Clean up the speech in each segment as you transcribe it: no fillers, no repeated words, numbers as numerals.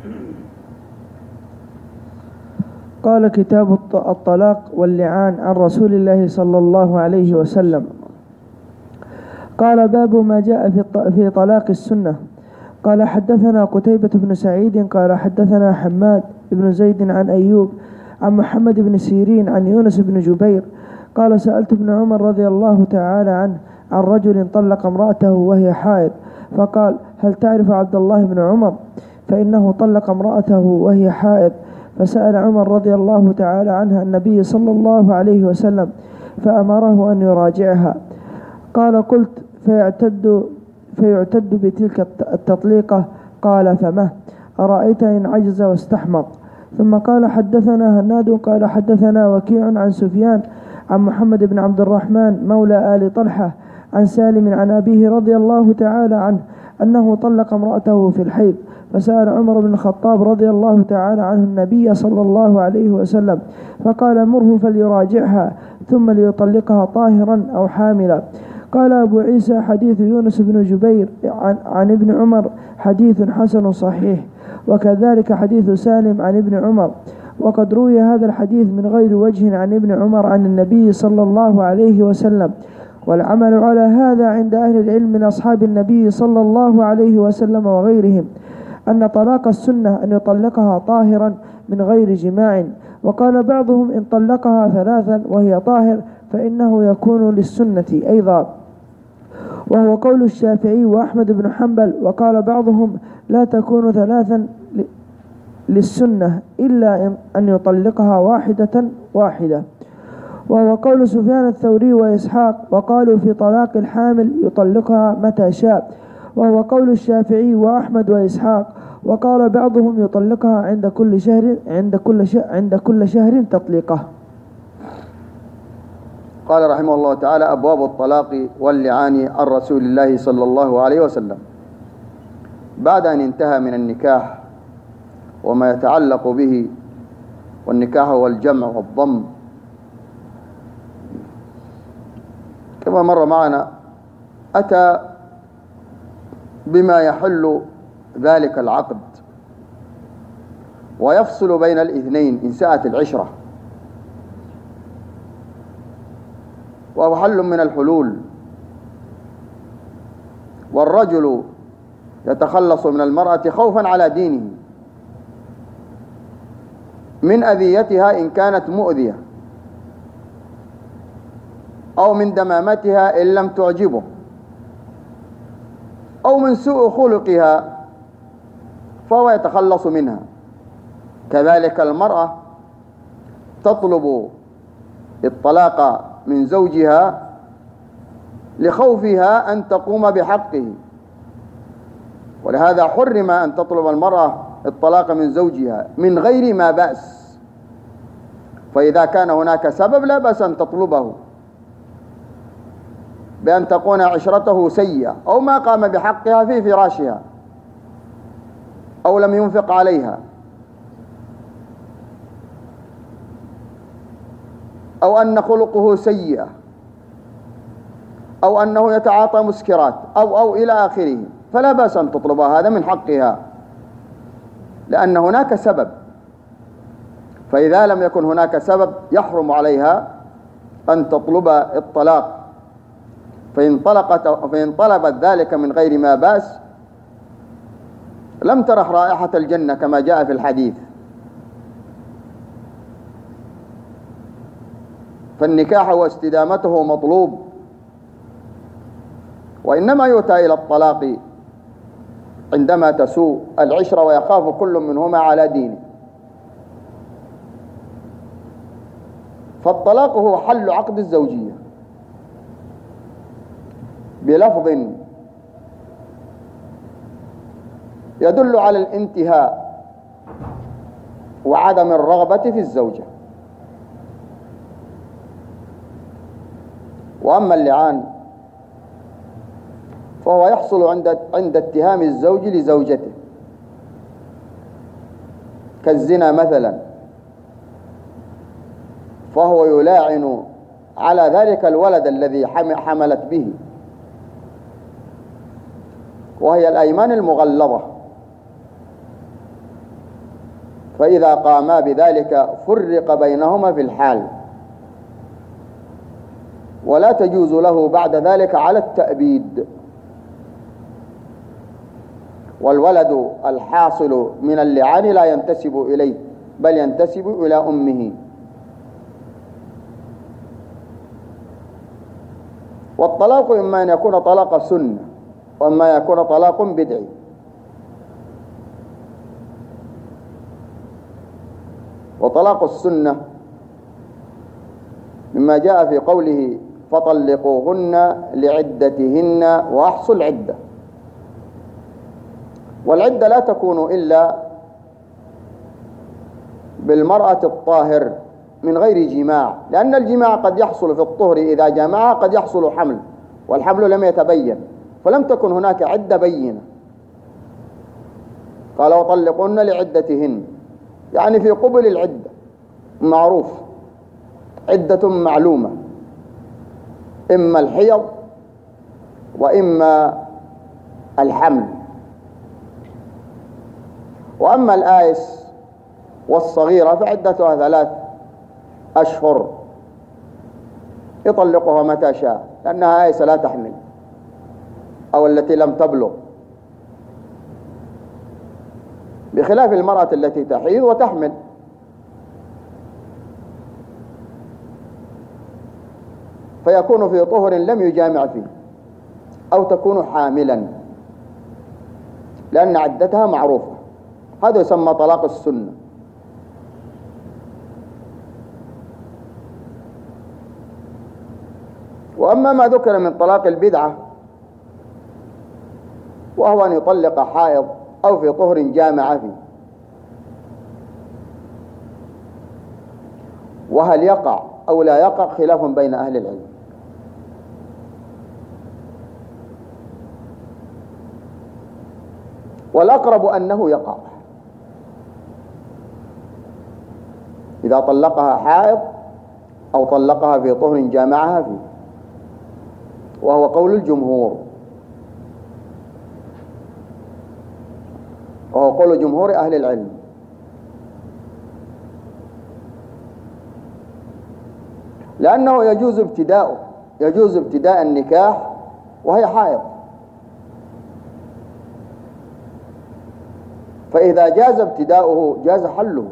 قال كتاب الطلاق واللعان عن رسول الله صلى الله عليه وسلم. قال باب ما جاء في طلاق السنة. قال حدثنا قتيبة بن سعيد قال حدثنا حماد بن زيد عن أيوب عن محمد بن سيرين عن يونس بن جبير قال سألت ابن عمر رضي الله تعالى عنه عن رجل طلق امرأته وهي حائض، فقال هل تعرف عبد الله بن عمر؟ فإنه طلق امرأته وهي حائض. فسأل عمر رضي الله تعالى عنها النبي صلى الله عليه وسلم فأمره أن يراجعها. قال قلت فيعتد بتلك التطليقة؟ قال فمه؟ أرأيت إن عجز واستحمق. ثم قال حدثنا هناد قال حدثنا وكيع عن سفيان عن محمد بن عبد الرحمن مولى آل طلحة عن سالم عن أبيه رضي الله تعالى عنه أنه طلق امرأته في الحيض، فسأل عمر بن الخطاب رضي الله تعالى عنه النبي صلى الله عليه وسلم فقال مره فليراجعها ثم ليطلقها طاهرا أو حاملا. قال أبو عيسى حديث يونس بن جبير عن ابن عمر حديث حسن صحيح، وكذلك حديث سالم عن ابن عمر، وقد روي هذا الحديث من غير وجه عن ابن عمر عن النبي صلى الله عليه وسلم. والعمل على هذا عند أهل العلم من أصحاب النبي صلى الله عليه وسلم وغيرهم أن طلاق السنة أن يطلقها طاهرا من غير جماع. وقال بعضهم إن طلقها ثلاثا وهي طاهر فإنه يكون للسنة أيضا، وهو قول الشافعي وأحمد بن حنبل. وقال بعضهم لا تكون ثلاثا للسنة إلا أن يطلقها واحدة، وهو قول سفيان الثوري وإسحاق. وقالوا في طلاق الحامل يطلقها متى شاء، وهو قول الشافعي وأحمد وإسحاق. وقال بعضهم يطلقها عند كل شهر تطليقه. قال رحمه الله تعالى أبواب الطلاق واللعان عن رسول الله صلى الله عليه وسلم. بعد أن انتهى من النكاح وما يتعلق به، والنكاح هو الجمع والضم كما مر معنا، أتى بما يحل ذلك العقد ويفصل بين الاثنين إن ساءت العشرة، وهو حل من الحلول. والرجل يتخلص من المرأة خوفا على دينه من أذيتها إن كانت مؤذية، أو من دمامتها إن لم تعجبه، أو من سوء خلقها فهو يتخلص منها. كذلك المرأة تطلب الطلاق من زوجها لخوفها أن تقوم بحقه، ولهذا حرم أن تطلب المرأة الطلاق من زوجها من غير ما بأس. فإذا كان هناك سبب لا بأس أن تطلبه، بأن تكون عشرته سيئة أو ما قام بحقها في فراشها أو لم ينفق عليها أو أن خلقه سيئة أو أنه يتعاطى مسكرات أو إلى آخره، فلا بأس أن تطلبها، هذا من حقها لأن هناك سبب. فإذا لم يكن هناك سبب يحرم عليها أن تطلب الطلاق. فإن طلبت ذلك من غير ما بأس لم ترح رائحة الجنة كما جاء في الحديث. فالنكاح واستدامته مطلوب، وإنما يؤتى إلى الطلاق عندما تسوء العشرة ويخاف كل منهما على دينه. فالطلاق هو حل عقد الزوجية بلفظ يدل على الانتهاء وعدم الرغبة في الزوجة. وأما اللعان فهو يحصل عند اتهام الزوج لزوجته كالزنا مثلا، فهو يلاعن على ذلك الولد الذي حملت به، وهي الأيمان المغلظة فإذا قاما بذلك فرق بينهما في الحال، ولا تجوز له بعد ذلك على التأبيد. والولد الحاصل من اللعان لا ينتسب إليه بل ينتسب إلى أمه. والطلاق إما أن يكون طلاق سنة وإما يكون طلاق بدعي. وطلاق السنة مما جاء في قوله فطلقوهن لعدتهن وأحصوا العدة. والعدة لا تكون إلا بالمرأة الطاهر من غير جماع، لأن الجماع قد يحصل في الطهر إذا جمع، قد يحصل حمل والحمل لم يتبين فلم تكن هناك عدة بينة. قال وطلقوهن لعدتهن، يعني في قبل العدة معروف، عدة معلومة، إما الحيض وإما الحمل. وأما الآيس والصغيرة فعدتها 3 أشهر يطلقها متى شاء، لأنها آيسة لا تحمل أو التي لم تبلغ، بخلاف المرأة التي تحيض وتحمل. فيكون في طهر لم يجامع فيه، أو تكون حاملا لأن عدتها معروفة. هذا يسمى طلاق السنة. وأما ما ذكر من طلاق البدعة وهو أن يطلق حائض أو في طهر جامع فيه، وهل يقع أو لا يقع خلاف بين أهل العلم. والأقرب أنه يقع إذا طلقها حائض أو طلقها في طهر جامعها فيه، وهو قول الجمهور، وهو قول جمهور أهل العلم. لأنه يجوز ابتداء النكاح وهي حائض، فإذا جاز ابتداؤه جاز حله،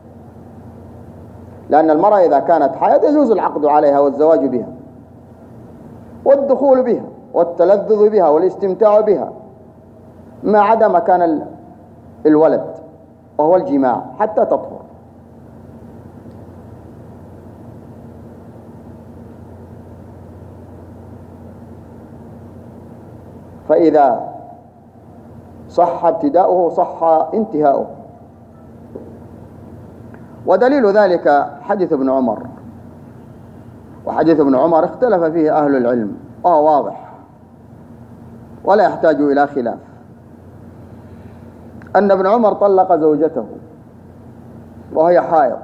لأن المرأة إذا كانت حائض يجوز العقد عليها والزواج بها والدخول بها والتلذذ بها والاستمتاع بها، ما عدا مكان الولد وهو الجماع حتى تطهر. فإذا صح ابتداؤه صح انتهاؤه. ودليل ذلك حديث ابن عمر، وحديث ابن عمر اختلف فيه أهل العلم وهو واضح ولا يحتاج إلى خلاف، أن ابن عمر طلق زوجته وهي حائض،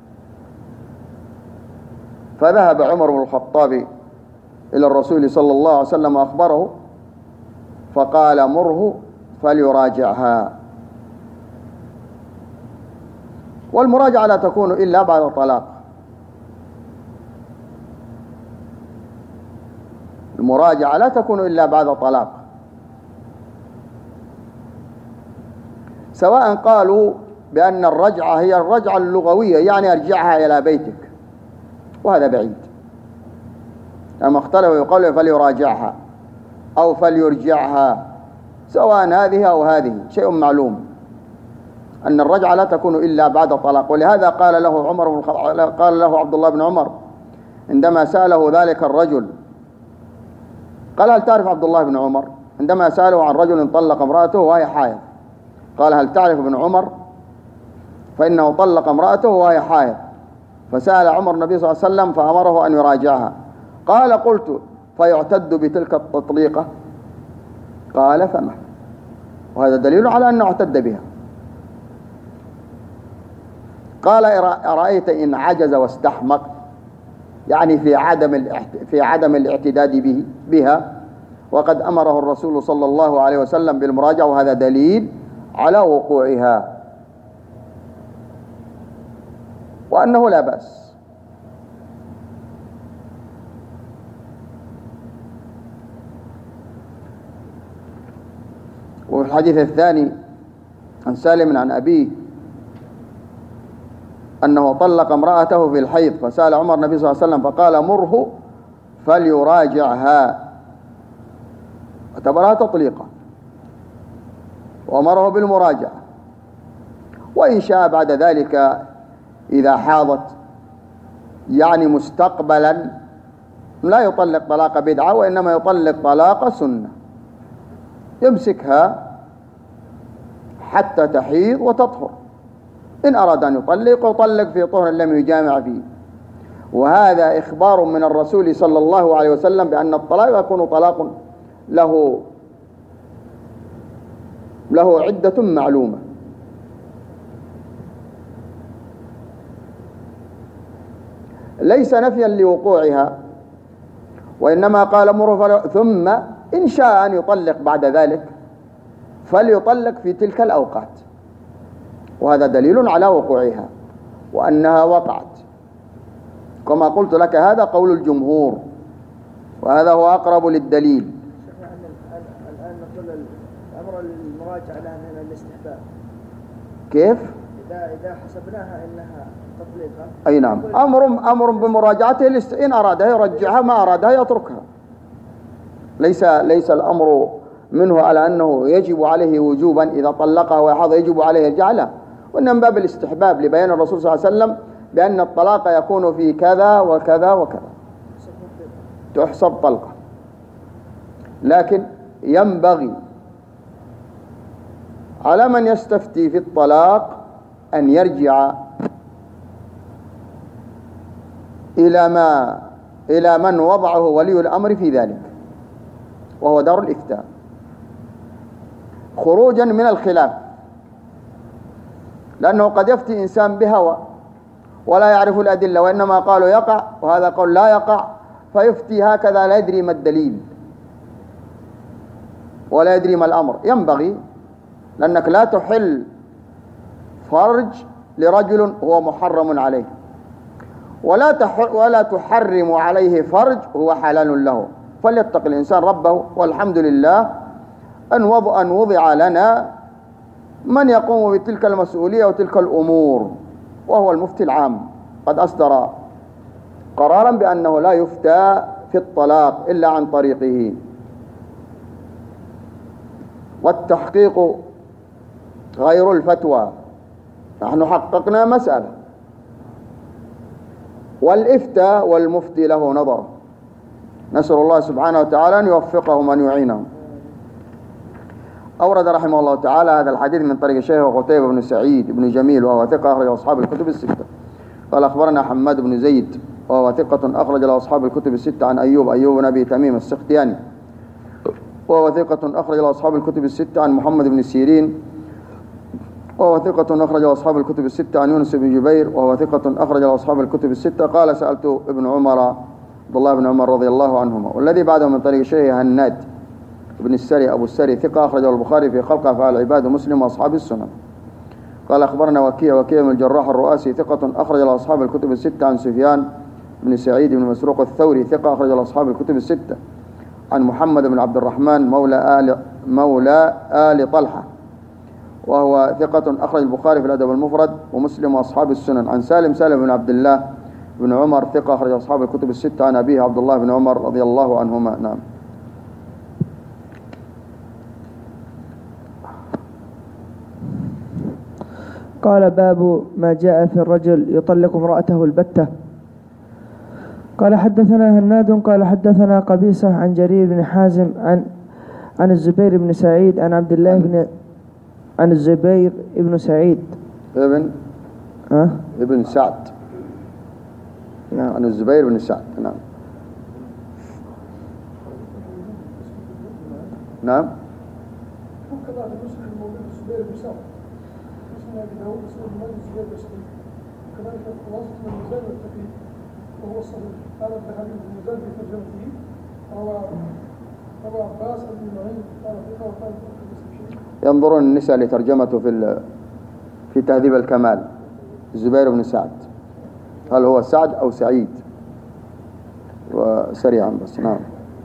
فذهب عمر بن الخطاب إلى الرسول صلى الله عليه وسلم وأخبره، فقال مره فليراجعها. والمراجعة لا تكون إلا بعد طلاق، المراجعة لا تكون إلا بعد طلاق، سواء قالوا بأن الرجعة هي الرجعة اللغوية يعني أرجعها إلى بيتك، وهذا بعيد، لما اختلفوا يقولوا فليراجعها أو فليرجعها، سواء هذه أو هذه شيء معلوم أن الرجعة لا تكون إلا بعد طلاق. ولهذا قال له عبد الله بن عمر عندما سأله ذلك الرجل، قال هل تعرف عبد الله بن عمر؟ عندما سأله عن رجل طلق امرأته وهي حائض، قال هل تعرف ابن عمر؟ فإنه طلق امرأته وهي حائض، فسأل عمر النبي صلى الله عليه وسلم فأمره أن يراجعها. قال قلت فيعتد بتلك التطليقة؟ قال فما، وهذا دليل على أنه اعتد بها. قال أرأيت إن عجز واستحمق، يعني في عدم الاعتداد بها، وقد أمره الرسول صلى الله عليه وسلم بالمراجعة، وهذا دليل على وقوعها. وأنه لا بأس. وفي الحديث الثاني عن سالم عن أبيه أنه طلق امرأته في الحيض، فسأل عمر النبي صلى الله عليه وسلم فقال مره فليراجعها، اعتبرها تطليقا وأمره بالمراجعة. وإن شاء بعد ذلك إذا حاضت يعني مستقبلا لا يطلق طلاق بدعة، وإنما يطلق طلاق سنة، يمسكها حتى تحيض وتطهر، إن أراد أن يطلق في طهر لم يجامع فيه. وهذا إخبار من الرسول صلى الله عليه وسلم بأن الطلاق يكون طلاق له عدة معلومة. ليس نفيا لوقوعها، وإنما قال مره ثم إن شاء أن يطلق بعد ذلك فليطلق في تلك الأوقات، وهذا دليل على وقوعها وأنها وقعت. كما قلت لك هذا قول الجمهور، وهذا هو أقرب للدليل. الآن نقول الأمر المراجعة لها من الاستحباب. كيف؟ إذا حسبناها إنها تطليقها، أي نعم، أمر بمراجعته، إن أرادها يرجعها، ما أرادها يتركها. ليس الأمر منه على أنه يجب عليه وجوبا إذا طلقها وحاض يجب عليه يرجع لها، وإنما باب الاستحباب لبيان الرسول صلى الله عليه وسلم بأن الطلاق يكون في كذا وكذا وكذا تحسب طلقة. لكن ينبغي على من يستفتي في الطلاق أن يرجع إلى من وضعه ولي الأمر في ذلك، وهو دار الإفتاء، خروجا من الخلاف، لأنه قد يفتي إنسان بهوى ولا يعرف الأدلة، وإنما قالوا يقع وهذا قال لا يقع، فيفتي هكذا لا يدري ما الدليل ولا يدري ما الأمر. ينبغي، لأنك لا تحل فرج لرجل هو محرم عليه، ولا تحرم عليه فرج هو حلال له. فليتق الإنسان ربه. والحمد لله أن وضع لنا من يقوم بتلك المسؤولية وتلك الأمور، وهو المفتي العام، قد أصدر قرارا بأنه لا يفتى في الطلاق إلا عن طريقه. والتحقيق غير الفتوى، نحن حققنا مسألة، والإفتاء والمفتي له نظر، نسأل الله سبحانه وتعالى أن يوفقهم وأن يعينهم. أورد رحمه الله تعالى هذا الحديث من طريق الشيخ قتيبة بن سعيد بن جميل وهو ثقة أخرج أصحاب الكتب الستة. قال أخبرنا حماد بن زيد وهو ثقة أخرج أصحاب الكتب الستة عن أيوب بن أبي تميم السختياني وهو ثقة أخرج أصحاب الكتب الستة عن محمد بن سيرين وهو ثقة أخرج أصحاب الكتب الستة عن يونس بن جبير وهو ثقة أخرج أصحاب الكتب الستة. قال سألت ابن عمر عبد الله بن عمر رضي الله عنهما. والذي بعده من طريق الشيخ هناد بن السري أبو السري ثقة أخرجه البخاري في خلق أفعال العباد ومسلم وأصحاب السنن. قال أخبرنا وكيع بن الجراح الرؤاسي ثقة أخرج أصحاب الكتب الستة عن سفيان بن سعيد بن مسروق الثوري ثقة أخرج أصحاب الكتب الستة عن محمد بن عبد الرحمن مولى آل طلحة وهو ثقة أخرج البخاري في الأدب المفرد ومسلم وأصحاب السنن. عن سالم بن عبد الله بن عمر ثقة أخرج أصحاب الكتب الستة عن أبيه عبد الله بن عمر رضي الله عنهما. نعم. قال باب ما جاء في الرجل يطلق امرأته البتة. قال حدثنا هناد قال حدثنا قبيصة عن جرير بن حازم عن الزبير بن سعيد عن عبد الله عن الزبير بن سعيد ابن سعد عن الزبير بن سعد. نعم نعم. كذلك خلاصة الميزان والتقييد وهو الصحيح. قال الذهبي في الميزان في ترجمته أبو عباس بن معين قال ثقة وقال ينظرون النساء لترجمته في تهذيب الكمال الزبير بن سعد هل هو سعد أو سعيد؟ وسريعا بس. نعم.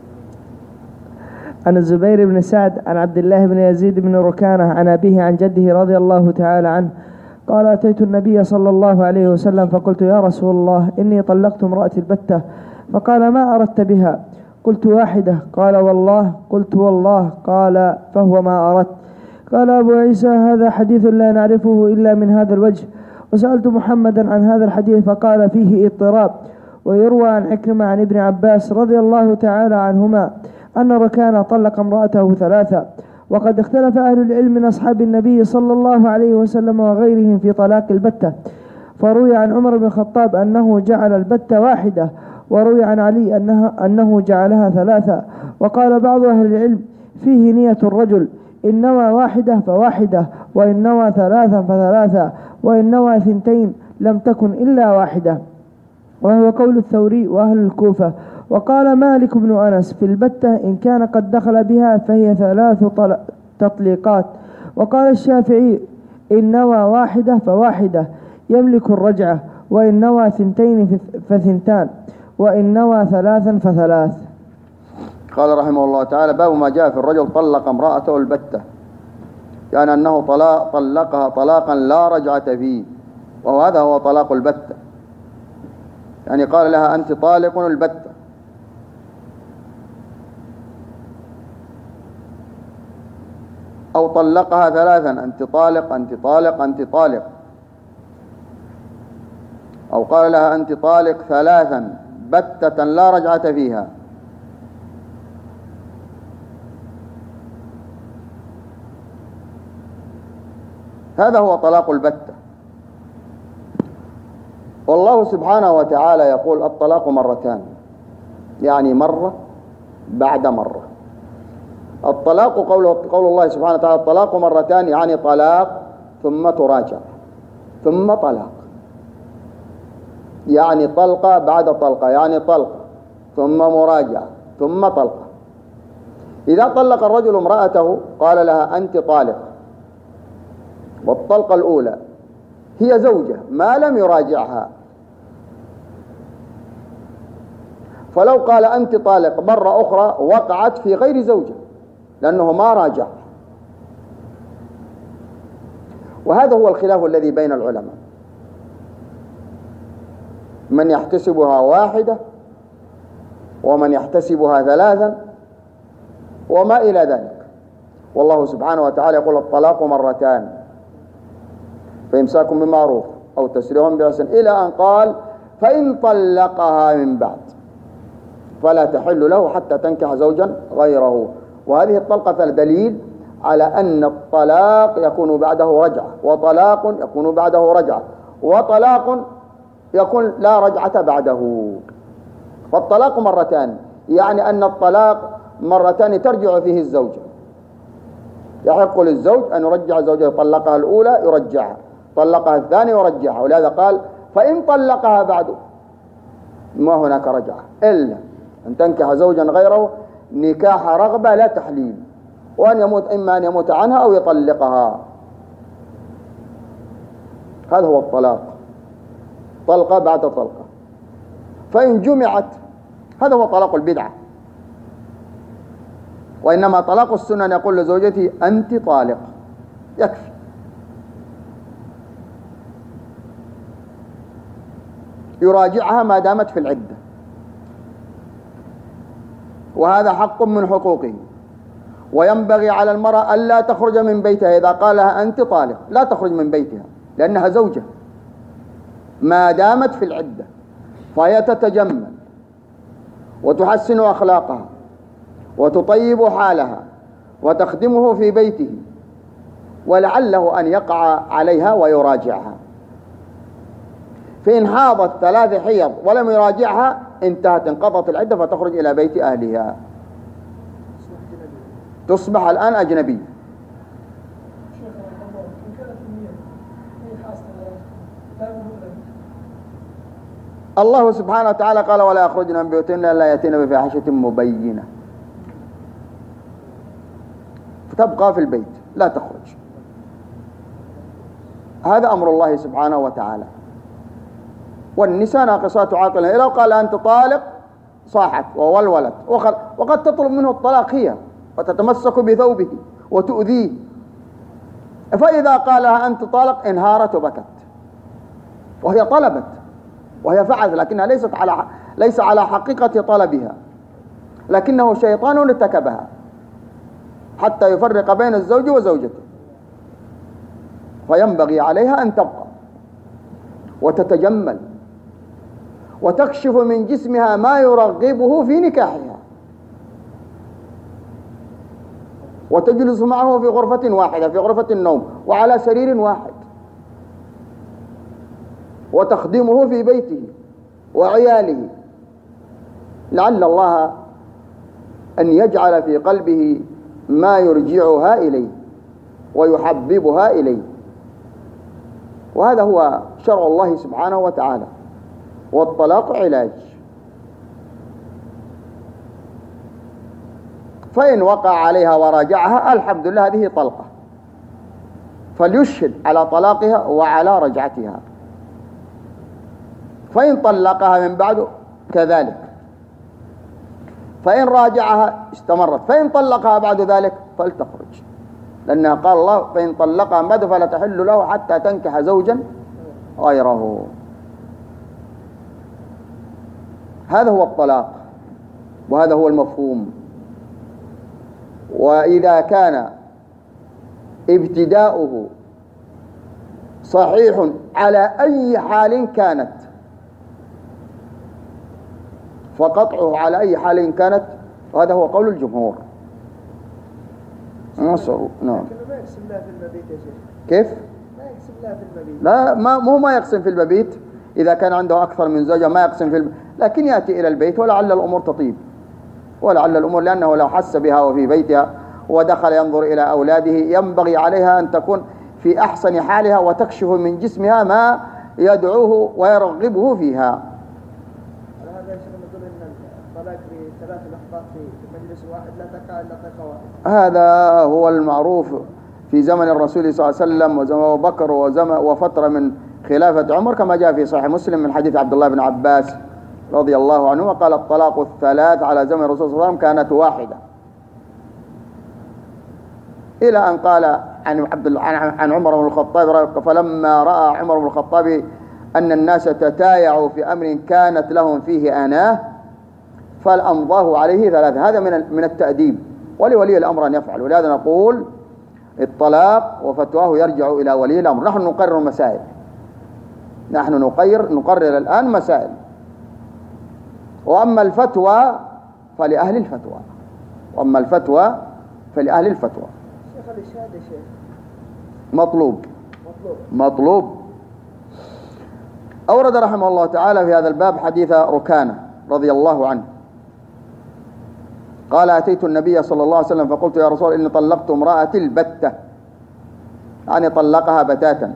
عن الزبير بن سعد عن عبد الله بن يزيد بن ركانة عن أبيه عن جده رضي الله تعالى عنه قال أتيت النبي صلى الله عليه وسلم فقلت يا رسول الله إني طلقت امرأتي البتة، فقال ما أردت بها؟ قلت واحدة. قال والله؟ قلت والله. قال فهو ما أردت. قال أبو عيسى هذا حديث لا نعرفه إلا من هذا الوجه، وسألت محمدا عن هذا الحديث فقال فيه اضطراب. ويروى عن عكرمة عن ابن عباس رضي الله تعالى عنهما أن ركان طلق امرأته 3. وقد اختلف أهل العلم من أصحاب النبي صلى الله عليه وسلم وغيرهم في طلاق البتة، فروي عن عمر بن الخطاب أنه جعل البتة 1، وروي عن علي أنه جعلها 3. وقال بعض أهل العلم فيه نية الرجل، إن نوى 1 ف1، وإن نوى 3 ف3، وإن نوى 2 لم تكن إلا 1، وهو قول الثوري وأهل الكوفة. وقال مالك بن أنس في البتة إن كان قد دخل بها فهي 3 تطليقات. وقال الشافعي إن نوى 1 ف1 يملك الرجعة، وإن نوى 2 ف2، وإن نوى 3 ف3. قال رحمه الله تعالى باب ما جاء في الرجل طلق امرأته البتة، يعني أنه طلقها طلاقا لا رجعة فيه، وهذا هو طلاق البتة، يعني قال لها أنت طالق البتة. أو طلقها 3 أنت طالق أنت طالق أنت طالق، أو قال لها أنت طالق 3 بتة لا رجعة فيها. هذا هو طلاق البتة. والله سبحانه وتعالى يقول الطلاق 2، يعني مرة بعد مرة. الطلاق قول الله سبحانه وتعالى الطلاق 2، يعني طلاق ثم تراجع ثم طلاق، يعني طلقة بعد طلقة، يعني طلقة ثم مراجعة ثم طلقة. إذا طلق الرجل امرأته قال لها أنت طالق، والطلقة الأولى هي زوجة ما لم يراجعها، فلو قال أنت طالق مرة أخرى وقعت في غير زوجة لأنه ما راجع. وهذا هو الخلاف الذي بين العلماء، من يحتسبها 1 ومن يحتسبها 3 وما إلى ذلك. والله سبحانه وتعالى يقول الطلاق 2، فإمساك بمعروف أو تسريح بإحسان، إلى أن قال فإن طلقها من بعد فلا تحل له حتى تنكح زوجا غيره. وهذه الطلقة دليل على أن الطلاق يكون بعده رجعة، وطلاق يكون بعده رجعة، وطلاق يكون لا رجعة بعده. فالطلاق 2 يعني أن الطلاق 2 ترجع فيه الزوجة، يحق للزوج أن يرجع زوجته، طلقها الأولى يرجعها، طلقها الثانية يرجعها. ولهذا قال فإن طلقها بعد ما هناك رجعة إلا أن تنكح زوجا غيره نكاح رغبة لا تحليل، وأن يموت إما أن يموت عنها أو يطلقها. هذا هو الطلاق، طلقة بعد طلقة. فإن جمعت هذا هو طلاق البدعة. وإنما طلاق السنة أن يقول لزوجته أنت طالق، يكفي. يراجعها ما دامت في العدة، وهذا حق من حقوقه. وينبغي على المرأة ألا تخرج من بيتها، إذا قال لها أنت طالق لا تخرج من بيتها لأنها زوجة ما دامت في العدة، فهي تتجمل وتحسن أخلاقها وتطيب حالها وتخدمه في بيته، ولعله أن يقع عليها ويراجعها. فإن حاضت 3 حيض ولم يراجعها انتهت، انقضت العدة، فتخرج إلى بيت أهلها، تصبح الآن أجنبية. الله سبحانه وتعالى قال ولا يخرجن من بيوتهن إلا يأتين بفاحشة مبينة، فتبقى في البيت لا تخرج. هذا أمر الله سبحانه وتعالى. والنساء ناقصات عقل، لو قال أنت طالق صاحت وولولت وقد تطلب منه الطلاق هي وتتمسك بثوبه وتؤذيه، فإذا قالها أنت طالق انهارت وبكت وهي طلبت وهي فعلت، لكنها ليس على حقيقة طلبها، لكنه شيطان ارتكبها حتى يفرق بين الزوج وزوجته، فينبغي عليها أن تبقى وتتجمل وتكشف من جسمها ما يرغبه في نكاحها، وتجلس معه في غرفة واحدة، في غرفة النوم وعلى سرير واحد، وتخدمه في بيته وعياله، لعل الله أن يجعل في قلبه ما يرجعها إليه ويحببها إليه. وهذا هو شرع الله سبحانه وتعالى، والطلاق علاج. فإن وقع عليها وراجعها الحمد لله هذه طلقة، فليشهد على طلاقها وعلى رجعتها. فإن طلقها من بعد كذلك، فإن راجعها استمرت، فإن طلقها بعد ذلك فلتخرج، لأنها قال الله فإن طلقها من بعد فلا تحل له حتى تنكح زوجا غيره. هذا هو الطلاق وهذا هو المفهوم. وإذا كان ابتداؤه صحيح على أي حال كانت، فقطعه على أي حال كانت، وهذا هو قول الجمهور. نعم. ما يقسم لها في المبيت يا شيخ. كيف؟ ما يقسم لها في المبيت. لا، ما يقسم في المبيت. إذا كان عنده أكثر من زوجة ما يقسم في لكن يأتي إلى البيت ولعل الأمور تطيب، ولعل الأمور، لأنه لو حس بها وفي بيتها ودخل ينظر إلى أولاده ينبغي عليها أن تكون في أحسن حالها وتكشف من جسمها ما يدعوه ويرغبه فيها. هذا يشير نقول أن الطلاق في 3 لحظات في مجلس واحد لا تقع إلا طلقة واحدة. هذا هو المعروف في زمن الرسول صلى الله عليه وسلم وزمن أبو بكر وفترة من خلافة عمر، كما جاء في صحيح مسلم من حديث عبد الله بن عباس رضي الله عنه قال الطلاق 3 على زمن الرسول صلى الله عليه وسلم كانت واحدة، إلى أن قال عن عمر بن الخطاب فلما رأى عمر بن الخطاب أن الناس تتايعوا في أمر كانت لهم فيه أناه فالأمضاه عليه 3. هذا من التأديب، ولولي الأمر أن يفعل. ولهذا نقول الطلاق وفتواه يرجع إلى ولي الأمر. نحن نقرر مسائل، نحن نقرر الآن مسائل، وأما الفتوى فلأهل الفتوى، وأما الفتوى فلأهل الفتوى. شيخ الإشهاد يا شيخ مطلوب. أورد رحمه الله تعالى في هذا الباب حديث ركانة رضي الله عنه قال أتيت النبي صلى الله عليه وسلم فقلت يا رسول إني طلقت امرأتي البتة، يعني طلقها بتاتا.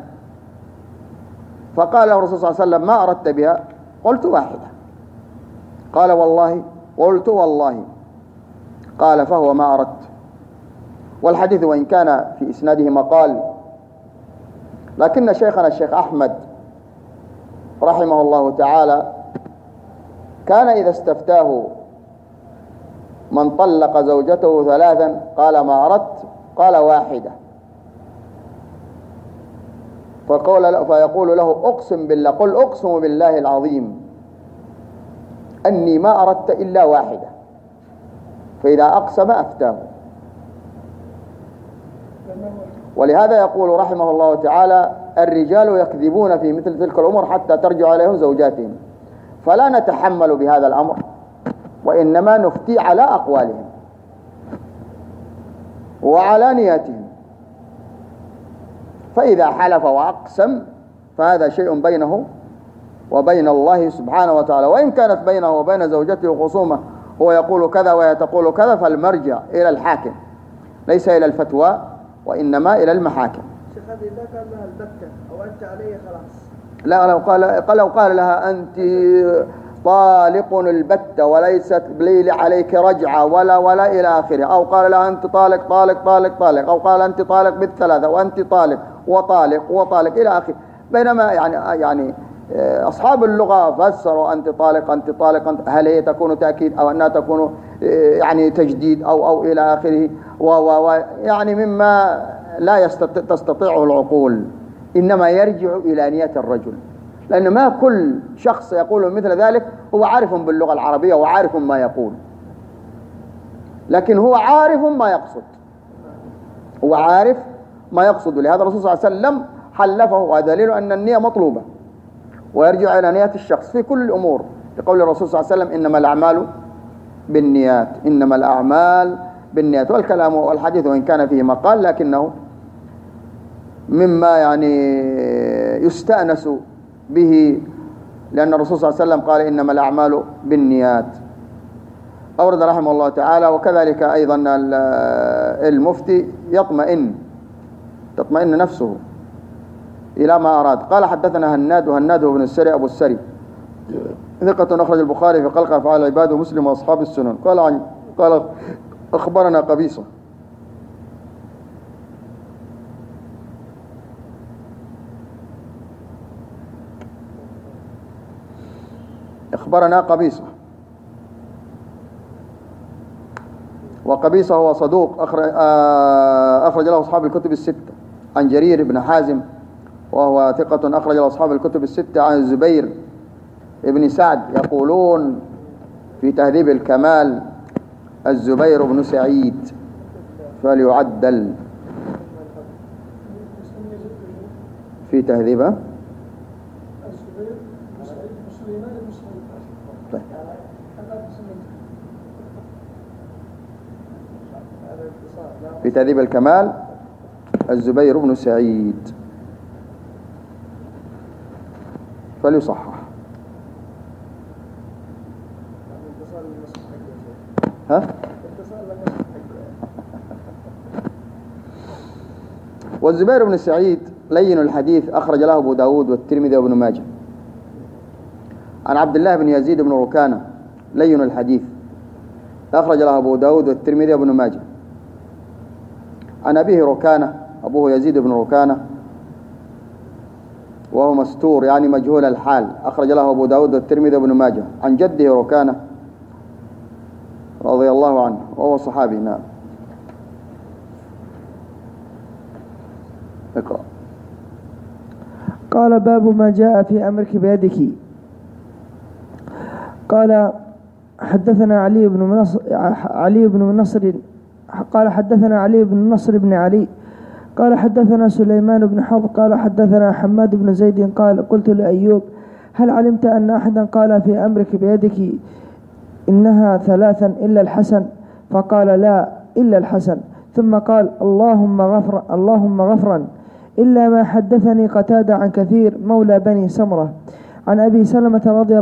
فقال الرسول صلى الله عليه وسلم ما أردت بها؟ قلت واحدة. قال والله؟ قلت والله. قال فهو ما أردت. والحديث وإن كان في إسناده مقال، لكن شيخنا الشيخ أحمد رحمه الله تعالى كان إذا استفتاه من طلق زوجته 3 قال ما أردت؟ قال واحدة. فيقول له أقسم بالله، قل أقسم بالله العظيم أني ما أردت إلا واحدة، فإذا أقسم أفتاه. ولهذا يقول رحمه الله تعالى الرجال يكذبون في مثل تلك الأمور حتى ترجع إليهم زوجاتهم، فلا نتحمل بهذا الأمر وإنما نفتي على أقوالهم وعلى نياتهم. فإذا حلف وأقسم فهذا شيء بينه وبين الله سبحانه وتعالى، وإن كانت بينه وبين زوجته خصومة هو يقول كذا وهي تقول كذا فالمرجع إلى الحاكم ليس إلى الفتوى وإنما إلى المحاكم. شيخ هذه لا قال لها البتة أو أنت علي خلاص؟ لا، لو قال لها أنت طالق البتة وليست لي عليك رجعة ولا إلى آخره، أو قال لها أنت طالق طالق طالق طالق، أو قال أنت طالق بال3 وأنت طالق وطالق وطالق إلى آخره. بينما يعني أصحاب اللغة فسروا أنت طالق أنت طالق أنت، هل هي تكون تأكيد أو أنها تكون يعني تجديد أو إلى آخره، يعني مما لا تستطيعه العقول، إنما يرجع إلى نية الرجل، لأن ما كل شخص يقول مثل ذلك هو عارف باللغة العربية وعارف ما يقول، لكن هو عارف ما يقصد، هو عارف ما يقصد. لهذا الرسول صلى الله عليه وسلم حلفه، ودليل أن النية مطلوبة، ويرجع إلى نية الشخص في كل الأمور، لقول الرسول صلى الله عليه وسلم إنما الأعمال بالنيات، إنما الأعمال بالنيات. والكلام والحديث وإن كان فيه مقال لكنه مما يعني يستأنس به، لأن الرسول صلى الله عليه وسلم قال إنما الأعمال بالنيات. أورد رحمه الله تعالى. وكذلك أيضا المفتي تطمئن نفسه إلى ما أراد. قال حدثنا هناد، وهناد بن السري أبو السري ثقة أخرج البخاري في خلق أفعال العباد ومسلم وأصحاب السنن. قال أخبرنا قبيصة وقبيصة هو صدوق أخرج له أصحاب الكتب الستة. عن جرير بن حازم وهو ثقة أخرج له أصحاب الكتب الستة. عن الزبير ابن سعد يقولون في تهذيب الكمال الزبير بن سعيد فليعدل في تهذيبه. في تهذيب الكمال الزبير بن سعيد فليصحح. والزبير بن سعيد لين الحديث أخرج له أبو داود والترمذي وابن ماجه. عن عبد الله بن يزيد بن ركانة لين الحديث أخرج له أبو داود والترمذي وابن ماجه. عن أبيه ركانة، أبوه يزيد بن ركانة وهو مستور يعني مجهول الحال، أخرج له أبو داود والترمذي وابن ماجه. عن جده ركانة رضي الله عنه وهو صحابي. نعم. اقرأ. قال باب ما جاء في أمرك بيدك. قال حدثنا علي بن نصر قال حدثنا علي بن نصر بن علي قال حدثنا سليمان بن حرب قال حدثنا حماد بن زيد قال قلت لأيوب هل علمت أن أحدا قال في أمرك بيدك إنها ثلاثا إلا الحسن؟ فقال لا إلا الحسن. ثم قال اللهم غفرا إلا ما حدثني قتادة عن كثير مولى بني سمرة عن أبي سلمة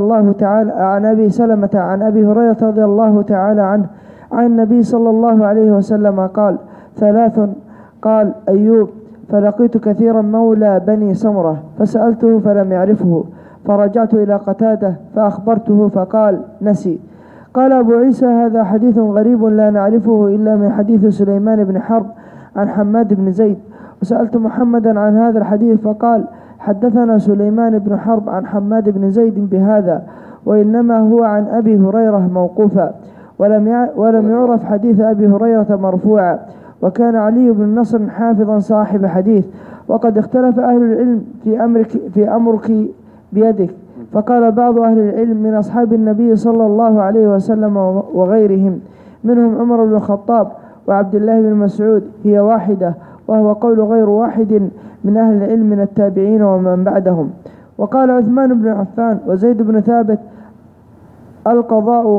عن أبي هريرة رضي الله تعالى عنه عن النبي صلى الله عليه وسلم قال ثلاث. قال أيوب فلقيت كثيرا مولى بني سمرة فسألته فلم يعرفه، فرجعت إلى قتادة فأخبرته فقال نسي. قال أبو عيسى هذا حديث غريب لا نعرفه إلا من حديث سليمان بن حرب عن حماد بن زيد. وسألت محمدا عن هذا الحديث فقال حدثنا سليمان بن حرب عن حماد بن زيد بهذا، وإنما هو عن أبي هريرة موقوفا، ولم يعرف حديث أبي هريرة مرفوعا. وكان علي بن نصر حافظا صاحب حديث. وقد اختلف أهل العلم في أمرك بيدك، فقال بعض أهل العلم من أصحاب النبي صلى الله عليه وسلم وغيرهم منهم عمر بن الخطاب وعبد الله بن مسعود هي واحدة، وهو قول غير واحد من أهل العلم من التابعين ومن بعدهم. وقال عثمان بن عفان وزيد بن ثابت القضاء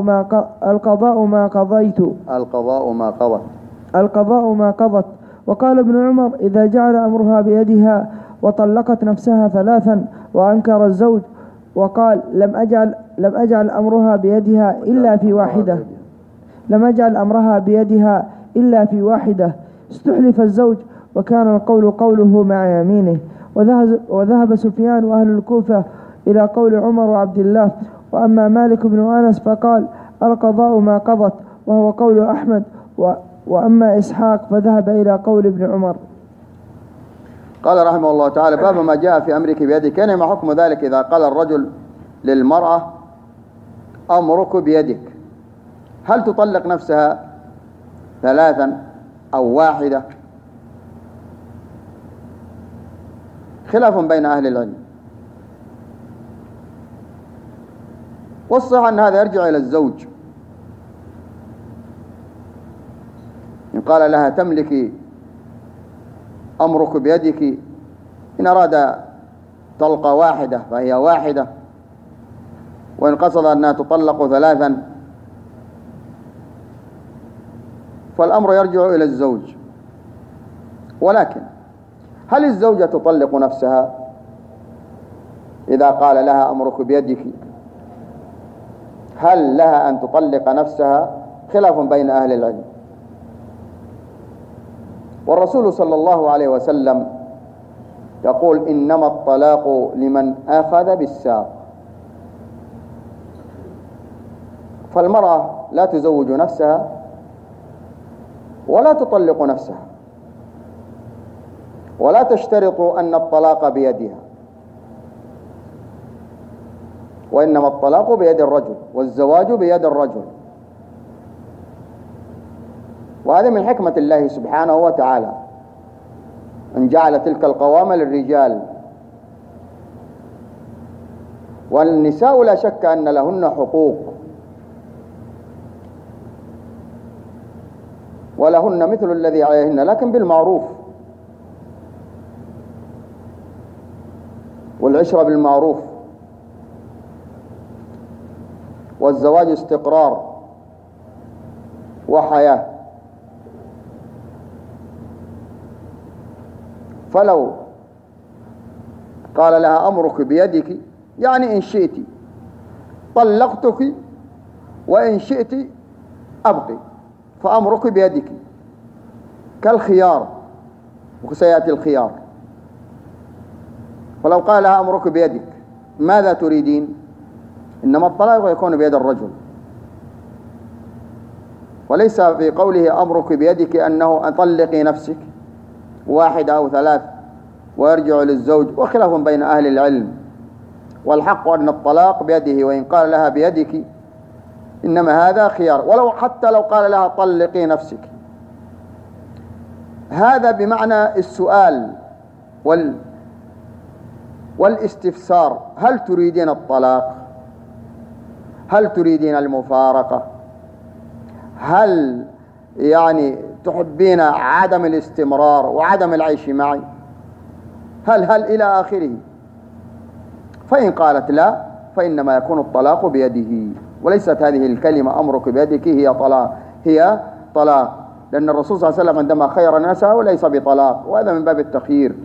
ما قضت. وقال ابن عمر إذا جعل أمرها بيدها وطلقت نفسها ثلاثا وأنكر الزوج وقال لم أجعل أمرها بيدها إلا في واحدة استحلف الزوج وكان القول قوله مع يمينه. وذهب سفيان وأهل الكوفة إلى قول عمر وعبد الله. وأما مالك بن أنس فقال القضاء ما قضت وهو قول أحمد. وأما إسحاق فذهب إلى قول ابن عمر. قال رحمه الله تعالى: باب ما جاء في أمرك بيدك. يعني ما حكم ذلك إذا قال الرجل للمرأة: أمرك بيدك، هل تطلق نفسها 3 أو 1؟ خلاف بين أهل العلم، والصحيح أن هذا يرجع إلى الزوج. إن قال لها: تملكي أمرك بيدك، إن أراد طلقة واحدة فهي واحدة، وإن قصد أنها تطلق 3 فالأمر يرجع إلى الزوج. ولكن هل الزوجة تطلق نفسها إذا قال لها: أمرك بيدك؟ هل لها أن تطلق نفسها؟ خلاف بين أهل العلم. والرسول صلى الله عليه وسلم يقول: إنما الطلاق لمن أخذ بالساق. فالمرأة لا تزوج نفسها ولا تطلق نفسها، ولا تشترط أن الطلاق بيدها، وإنما الطلاق بيد الرجل والزواج بيد الرجل. وهذا من حكمة الله سبحانه وتعالى أن جعل تلك القوامة للرجال، والنساء لا شك أن لهن حقوق ولهن مثل الذي عليهن، لكن بالمعروف، والعشرة بالمعروف، والزواج استقرار وحياة. فلو قال لها: أمرك بيدك، يعني إن شئت طلقتك وإن شئت أبقي، فأمرك بيدك، كالخيار، وسيأتي الخيار. ولو قال لها: أمرك بيدك، ماذا تريدين؟ إنما الطلاق يكون بيد الرجل، وليس في قوله: أمرك بيدك أنه أطلقي نفسك 1 أو 3 ويرجع للزوج. وخلاف بين أهل العلم، والحق أن الطلاق بيده، وإن قال لها بيدك إنما هذا خيار. ولو حتى لو قال لها: طلقي نفسك، هذا بمعنى السؤال والاستفسار: هل تريدين الطلاق؟ هل تريدين المفارقة؟ هل يعني تحبين عدم الاستمرار وعدم العيش معي؟ هل إلى آخره. فإن قالت لا، فإنما يكون الطلاق بيده، وليست هذه الكلمة أمرك بيدك هي طلاق، لأن الرسول صلى الله عليه وسلم عندما خير نفسه وليس بطلاق، وهذا من باب التخيير.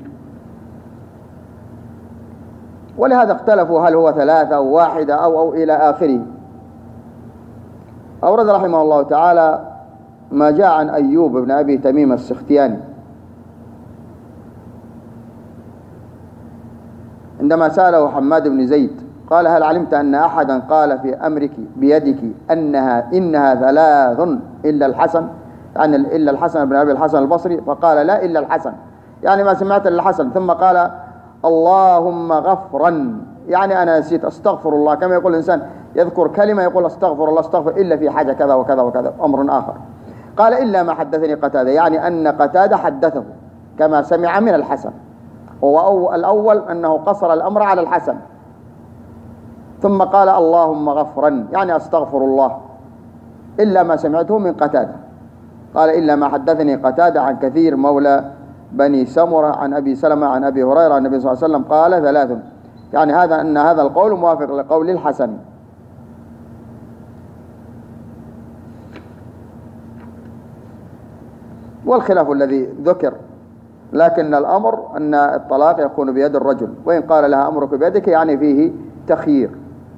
ولهذا اختلفوا هل هو 3 أو 1 أو إلى آخره. أورد رحمه الله تعالى ما جاء عن أيوب بن أبي تميم السختياني عندما سأله حماد بن زيد قال: هل علمت أن أحدا قال في أمرك بيدك إنها 3 إلا الحسن، يعني إلا الحسن بن أبي الحسن البصري؟ فقال: لا إلا الحسن، يعني ما سمعت إلا الحسن. ثم قال: اللهم غفرا، يعني أنا نسيت، أستغفر الله، كما يقول الإنسان يذكر كلمة يقول أستغفر الله أستغفر، إلا في حاجة كذا وكذا وكذا، أمر آخر. قال: إلا ما حدثني قتادة، يعني أن قتادة حدثه كما سمع من الحسن. هو الأول أنه قصر الأمر على الحسن، ثم قال: اللهم غفرا، يعني أستغفر الله، إلا ما سمعته من قتادة. قال: إلا ما حدثني قتادة عن كثير مولى بني سمرة عن أبي سلمة عن أبي هريرة عن النبي صلى الله عليه وسلم قال 3، يعني هذا القول موافق لقول الحسن. والخلاف الذي ذكر، لكن الأمر أن الطلاق يكون بيد الرجل، وإن قال لها أمرك بيدك يعني فيه تخيير،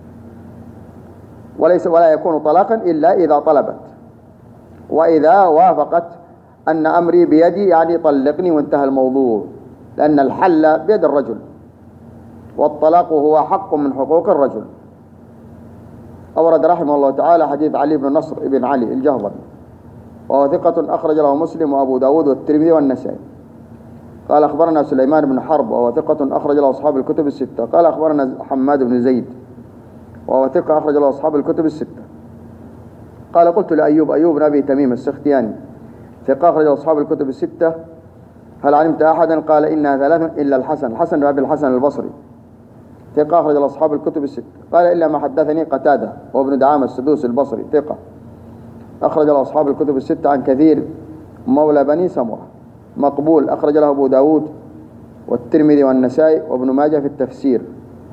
ولا يكون طلاقا إلا إذا طلبت، وإذا وافقت أن أمري بيدي يعني طلقني وانتهى الموضوع، لأن الحل بيد الرجل، والطلاق هو حق من حقوق الرجل. أورد رحمه الله تعالى حديث علي بن نصر بن علي الجهضمي، وهو ثقة أخرج له مسلم وأبو داود والترمذي والنسائي، قال أخبرنا سليمان بن حرب وهو ثقة أخرج له أصحاب الكتب الستة. قال أخبرنا حماد بن زيد وهو ثقة أخرج له أصحاب الكتب الستة. قال قلت لأيوب، أيوب بن أبي تميم السختياني ثقة أخرج له أصحاب الكتب الستة، هل علمت أحدا؟ قال إنها ثلاث إلا الحسن بن أبي الحسن البصري ثقة أخرج له أصحاب الكتب الستة. قال إلا ما حدثني قتادة وابن دعامة السدوسي البصري ثقة أخرج له أصحاب الكتب الستة عن كثير مولى بني سمرة مقبول أخرج له أبو داود والترمذي والنسائي وابن ماجه في التفسير.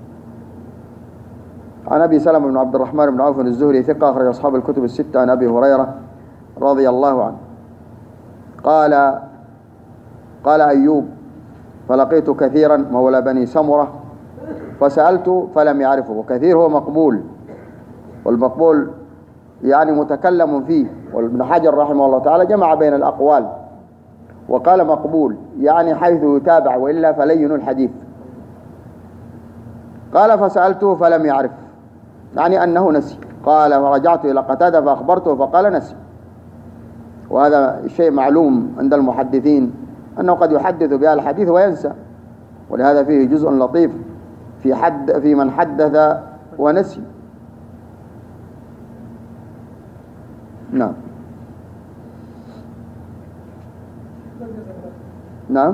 عن أبي سلمة بن عبد الرحمن بن عوف الزهري ثقة أخرج أصحاب الكتب الستة عن أبي هريرة رضي الله عنه قال أيوب فلقيت كثيرا مولى بني سمرة فسألت فلم يعرفه. وكثير هو مقبول، والمقبول يعني متكلم فيه، وابن حجر رحمه الله تعالى جمع بين الأقوال وقال مقبول يعني حيث يتابع وإلا فلين الحديث. قال فسألته فلم يعرف يعني أنه نسي. قال فرجعت إلى قتادة فأخبرته فقال نسي. وهذا شيء معلوم عند المحدثين أنه قد يحدث بها الحديث وينسى، ولهذا فيه جزء لطيف في من حدث ونسي. نعم نعم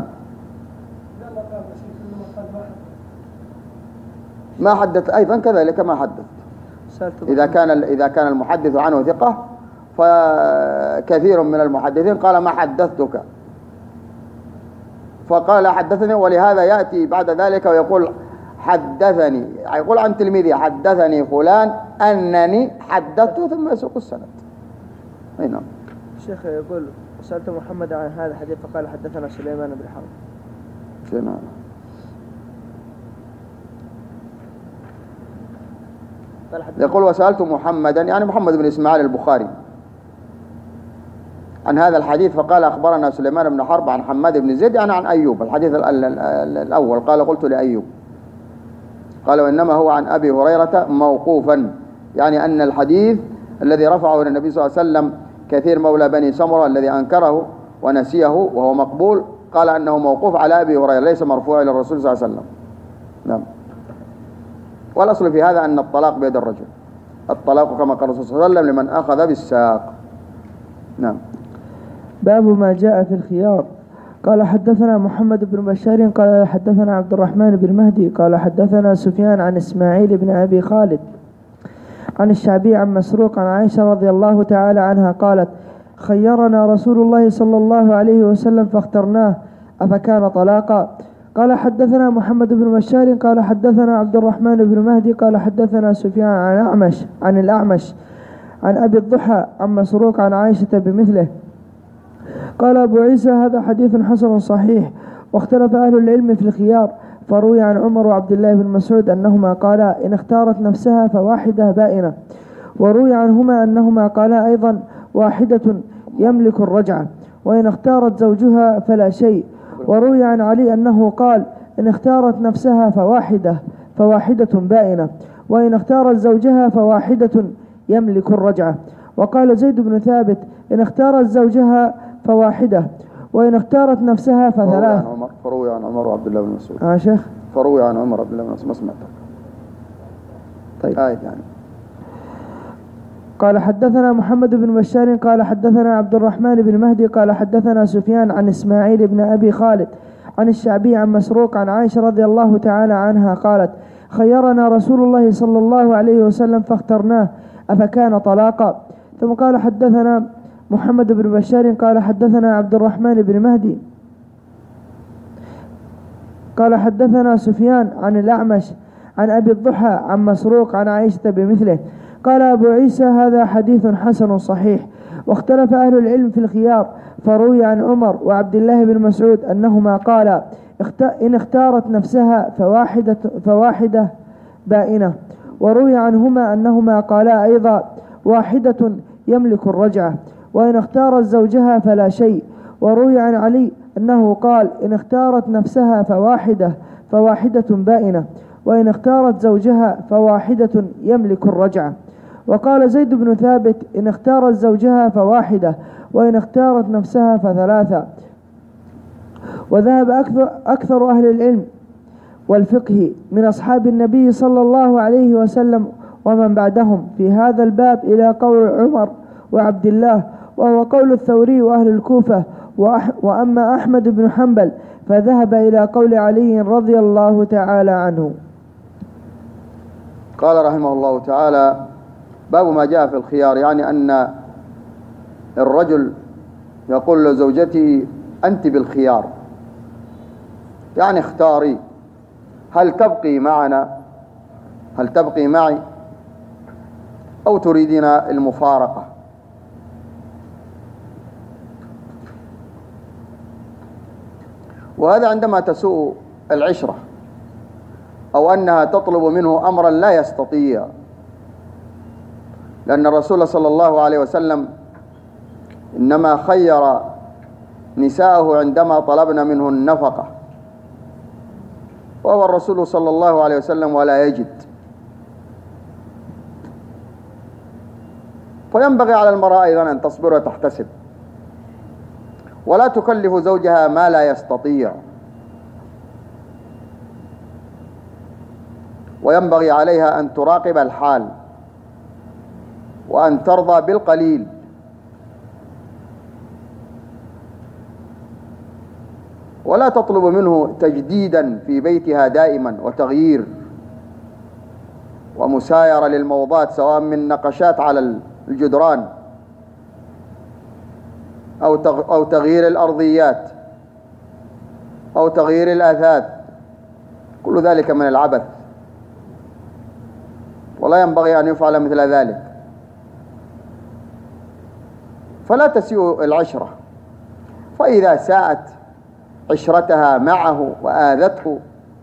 ما حدث أيضا كذلك ما حدث. إذا كان المحدث عنه ثقة فكثير من المحدثين قال ما حدثتك فقال حدثني، ولهذا يأتي بعد ذلك ويقول حدثني، يقول عن تلميذي حدثني فلان أنني حدثته ثم يسوق السند. أي نعم. الشيخ يقول سألت محمد عن هذا الحديث فقال حدثنا سليمان بن حرب. نعم. يقول وسألت محمدا يعني محمد بن إسماعيل البخاري عن هذا الحديث فقال أخبرنا سليمان بن حرب عن حماد بن زيد يعني عن أيوب. الحديث الأول قال قلت لأيوب، قال وإنما هو عن أبي هريرة موقوفا، يعني أن الحديث الذي رفعه إلى النبي صلى الله عليه وسلم كثير مولى بني سمرة الذي أنكره ونسيه وهو مقبول قال أنه موقوف على أبي هريرة ليس مرفوع إلى الرسول صلى الله عليه وسلم. نعم. والأصل في هذا أن الطلاق بيد الرجل، الطلاق كما قال الرسول صلى الله عليه وسلم لمن أخذ بالساق. نعم. باب ما جاء في الخيار. قال حدثنا محمد بن بشار قال حدثنا عبد الرحمن بن مهدي قال حدثنا سفيان عن إسماعيل بن أبي خالد عن الشعبي عن مسروق عن عائشة رضي الله تعالى عنها قالت خيرنا رسول الله صلى الله عليه وسلم فاخترناه أفكان طلاقا. قال حدثنا محمد بن بشار قال حدثنا عبد الرحمن بن مهدي قال حدثنا سفيان عن الأعمش عن أبي الضحى عن مسروق عن عائشة بمثله. قال أبو عيسى هذا حديث حسن صحيح. واختلف أهل العلم في الخيار، فروي عن عمر وعبد الله بن مسعود أنهما قالا إن اختارت نفسها فواحدة بائنة، وروي عنهما أنهما قالا أيضا واحدة يملك الرجعة، وإن اختارت زوجها فلا شيء. وروي عن علي أنه قال إن اختارت نفسها فواحدة بائنة، وإن اختارت زوجها فواحدة يملك الرجعة. وقال زيد بن ثابت إن اختارت زوجها فواحدة، وإن اختارت نفسها فثلاث. فروي عن عمر وعبد الله بن مسعود. شيخ فروي عن عمر وعبد الله بن مسعود. ما سمعتك. طيب. يعني. قال حدثنا محمد بن بشار قال حدثنا عبد الرحمن بن مهدي قال حدثنا سفيان عن إسماعيل بن أبي خالد عن الشعبي عن مسروق عن عائشة رضي الله تعالى عنها قالت خيرنا رسول الله صلى الله عليه وسلم فاخترناه أفكان طلاقا. ثم قال حدثنا محمد بن بشار قال حدثنا عبد الرحمن بن مهدي قال حدثنا سفيان عن الأعمش عن أبي الضحى عن مسروق عن عائشة بمثله. قال أبو عيسى هذا حديث حسن صحيح. واختلف أهل العلم في الخيار، فروي عن عمر وعبد الله بن مسعود أنهما قالا إن اختارت نفسها فواحدة بائنة، وروي عنهما أنهما قالا أيضا واحدة يملك الرجعة، وإن اختارت زوجها فلا شيء. وروي عن علي أنه قال إن اختارت نفسها فواحدة بائنة، وإن اختارت زوجها فواحدة يملك الرجعة. وقال زيد بن ثابت إن اختارت زوجها فواحدة، وإن اختارت نفسها فثلاثة. وذهب أكثر أهل العلم والفقه من أصحاب النبي صلى الله عليه وسلم ومن بعدهم في هذا الباب إلى قول عمر وعبد الله، وهو قول الثوري وأهل الكوفة. وأما أحمد بن حنبل فذهب إلى قول علي رضي الله تعالى عنه. قال رحمه الله تعالى: باب ما جاء في الخيار، يعني أن الرجل يقول لزوجته: أنت بالخيار، يعني اختاري، هل تبقي معنا، هل تبقي معي، أو تريدين المفارقة. وهذا عندما تسوء العشرة أو أنها تطلب منه أمرا لا يستطيع، لأن الرسول صلى الله عليه وسلم إنما خير نساءه عندما طلبنا منه النفقة، وهو الرسول صلى الله عليه وسلم ولا يجد. فينبغي على المرأة أيضا أن تصبر وتحتسب، ولا تكلف زوجها ما لا يستطيع، وينبغي عليها أن تراقب الحال وأن ترضى بالقليل، ولا تطلب منه تجديدا في بيتها دائما وتغيير ومسايرة للموضات، سواء من نقشات على الجدران أو تغيير الأرضيات أو تغيير الأثاث، كل ذلك من العبث، ولا ينبغي أن يفعل مثل ذلك. فلا تسيء العشرة، فإذا ساءت عشرتها معه وآذته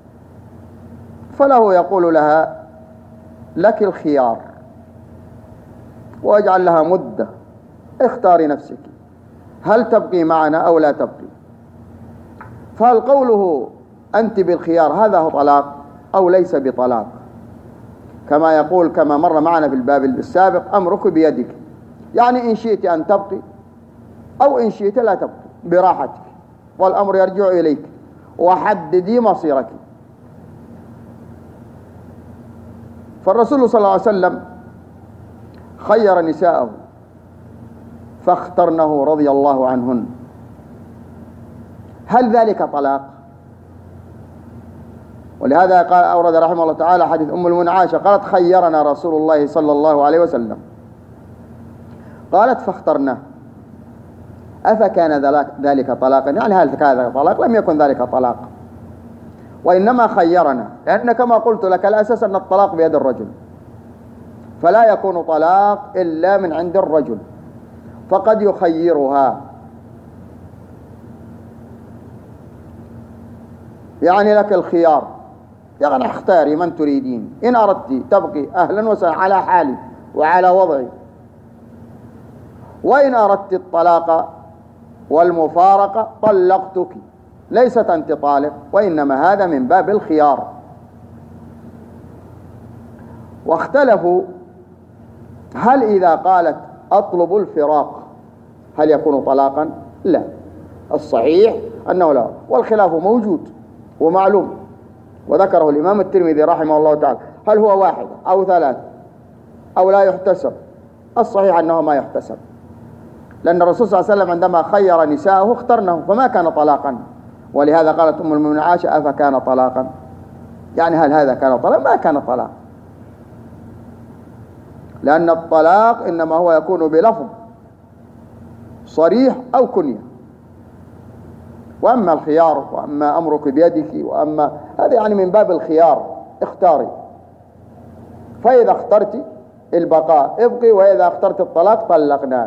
فله يقول لها: لك الخيار، واجعل لها مدة، اختاري نفسك، هل تبقي معنا أو لا تبقي. فهل قوله أنت بالخيار هذا هو طلاق أو ليس بطلاق؟ كما يقول كما مر معنا في الباب السابق: أمرك بيدك، يعني إن شئت أن تبقي أو إن شئت لا تبقي براحتك، والأمر يرجع إليك، وحددي مصيرك. فالرسول صلى الله عليه وسلم خير نساءه فاخترنه رضي الله عنهن. هل ذلك طلاق؟ ولهذا قال أورد رحمه الله تعالى حديث أم المؤمنين عائشة قالت: خيرنا رسول الله صلى الله عليه وسلم، قالت: فاخترناه. أفكان ذلك طلاقا؟ يعني هل كان ذلك طلاق؟ لم يكن ذلك طلاق، وإنما خيرنا، لأن كما قلت لك الأساس أن الطلاق بيد الرجل، فلا يكون طلاق إلا من عند الرجل، فقد يخيرها، يعني لك الخيار، يعني اختاري من تريدين، إن أردت تبقي أهلا وسهلا على حالي وعلى وضعي، وإن أردت الطلاق والمفارقة طلقتك، ليست أنت طالق، وإنما هذا من باب الخيار. واختلفوا هل إذا قالت أطلب الفراق هل يكون طلاقا؟ لا، الصحيح أنه لا، والخلاف موجود ومعلوم، وذكره الإمام الترمذي رحمه الله تعالى، هل هو واحد أو ثلاث أو لا يحتسب؟ الصحيح أنه ما يحتسب، لأن الرسول صلى الله عليه وسلم عندما خير نساءه اخترنه، فما كان طلاقا. ولهذا قالت أم المؤمنين عائشة: أفكان طلاقا؟ يعني هل هذا كان طلاق؟ ما كان طلاق، لأن الطلاق إنما هو يكون بلفظ صريح أو كنية، وأما الخيار وأما أمرك بيدك وأما هذا يعني من باب الخيار، اختاري، فإذا اخترت البقاء ابقي، وإذا اخترت الطلاق طلقناك،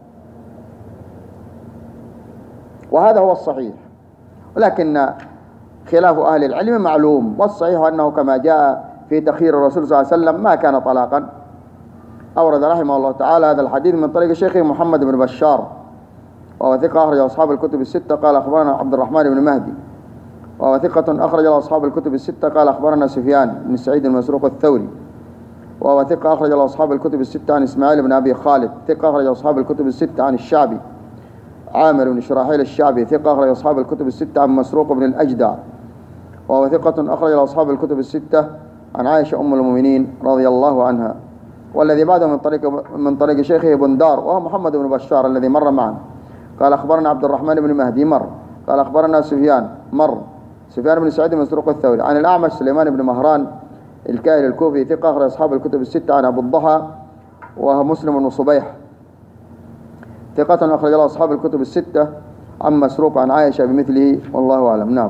وهذا هو الصحيح. ولكن خلاف أهل العلم معلوم، والصحيح أنه كما جاء في تخيير الرسول صلى الله عليه وسلم ما كان طلاقا. أورد رحمه الله تعالى هذا الحديث من طريق شيخه محمد بن بشار، وهو ثقة أخرج أصحاب الكتب الستة، قال أخبرنا عبد الرحمن بن مهدي، وهو ثقة أخرج أصحاب الكتب الستة، قال أخبرنا سفيان بن سعيد المسروق الثوري، وهو ثقة أخرج أصحاب الكتب الستة عن إسماعيل بن أبي خالد، ثقة أخرج أصحاب الكتب الستة عن الشعبي عامر بن شراحيل الشعبي ثقة أخرج أصحاب الكتب الستة عن مسروق بن الأجدع وهو ثقة أخرج أصحاب الكتب الستة عن عائشة أم المؤمنين رضي الله عنها. والذي بعده من طريق شيخه بندار وهو محمد بن بشار الذي مر معنا قال أخبرنا عبد الرحمن بن مهدي مر قال أخبرنا سفيان بن سعيد مسروق الثوري عن الأعمش سليمان بن مهران الكاهلي الكوفي ثقة أخرج أصحاب الكتب الستة عن أبو الضحى وهو مسلم بن صبيح ثقة أخرج له أصحاب الكتب الستة عن مسروق عن عائشة بمثله والله أعلم. نعم.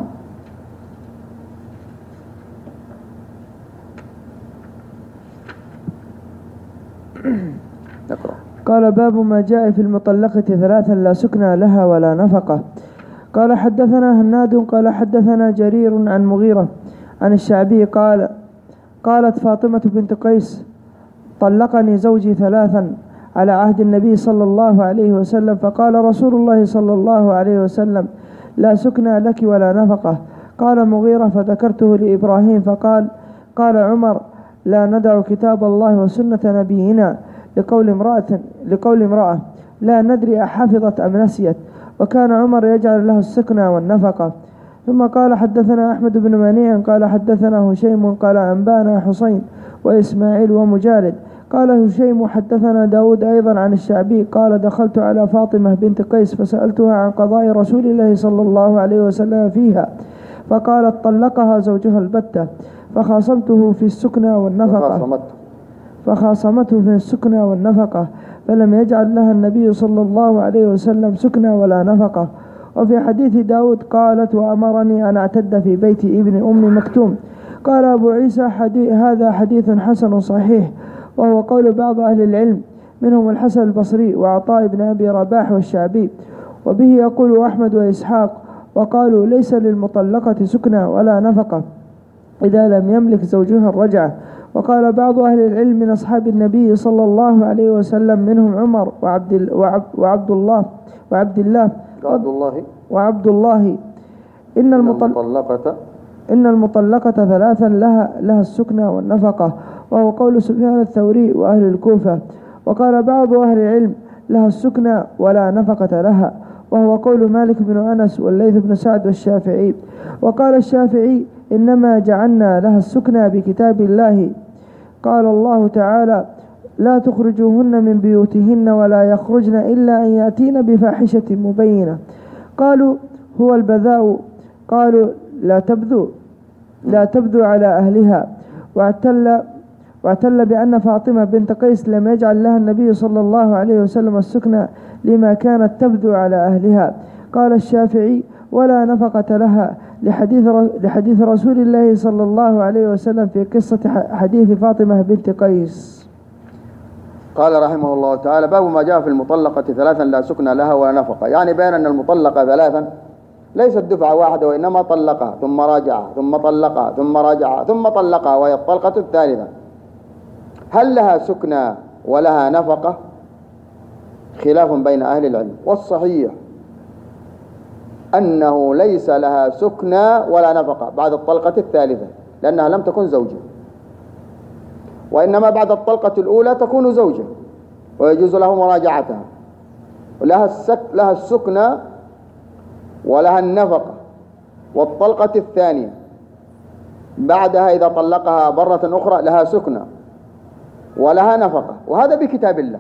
نقرأ. قال باب ما جاء في المطلقة ثلاثا لا سكنى لها ولا نفقة. قال حدثنا هناد قال حدثنا جرير عن مغيرة عن الشعبي قالت فاطمة بنت قيس طلقني زوجي ثلاثا على عهد النبي صلى الله عليه وسلم فقال رسول الله صلى الله عليه وسلم لا سكنى لك ولا نفقة. قال مغيرة فذكرته لإبراهيم قال عمر لا ندع كتاب الله وسنة نبينا لقول امرأة لا ندري أحفظت أم نسيت وكان عمر يجعل له السكنى والنفقة. ثم قال حدثنا أحمد بن منيع قال حدثنا هشيم قال أنبانا حسين وإسماعيل ومجالد قال هشيم حدثنا داود أيضا عن الشعبي قال دخلت على فاطمة بنت قيس فسألتها عن قضاء رسول الله صلى الله عليه وسلم فيها فقالت طلقها زوجها البتة فخاصمته في السكنى والنفقة فلم يجعل لها النبي صلى الله عليه وسلم سكنى ولا نفقة. وفي حديث داود قالت وأمرني أن أعتد في بيت ابن أم مكتوم. قال أبو عيسى هذا حديث حسن صحيح وهو قول بعض أهل العلم منهم الحسن البصري وعطاء بن أبي رباح والشعبي وبه يقول أحمد وإسحاق وقالوا ليس للمطلقة سكنى ولا نفقة إذا لم يملك زوجها الرجعة. وقال بعض أهل العلم من أصحاب النبي صلى الله عليه وسلم منهم عمر وعبد الله إن المطلقة ثلاثا لها السكنى والنفقة وهو قول سفيان الثوري وأهل الكوفة. وقال بعض أهل العلم لها السكنى ولا نفقة لها وهو قول مالك بن أنس والليث بن سعد والشافعي. وقال الشافعي إنما جعلنا لها السكنى بكتاب الله قال الله تعالى لا تخرجوهن من بيوتهن ولا يخرجن إلا أن يأتين بفاحشة مبينة. قالوا هو البذاء قالوا لا تبذو على أهلها. واعتل بأن فاطمة بنت قيس لم يجعل لها النبي صلى الله عليه وسلم السكنى لما كانت تبذو على أهلها. قال الشافعي ولا نفقة لها لحديث رسول الله صلى الله عليه وسلم في قصة حديث فاطمة بنت قيس. قال رحمه الله تعالى باب ما جاء في المطلقة ثلاثا لا سكن لها ولا نفقة. يعني بين أن المطلقة ثلاثا ليست دفعة واحدة وإنما طلقها ثم راجعها ثم طلقها ثم راجعها ثم طلقها وهي الطلقة الثالثة. هل لها سكنى ولها نفقة؟ خلاف بين أهل العلم والصحيح أنه ليس لها سكنى ولا نفقة بعد الطلقة الثالثة لأنها لم تكن زوجة وإنما بعد الطلقة الأولى تكون زوجة ويجوز له مراجعتها لها السكنى ولها النفقة. والطلقة الثانية بعدها إذا طلقها مرة أخرى لها سكنى ولها نفقة وهذا بكتاب الله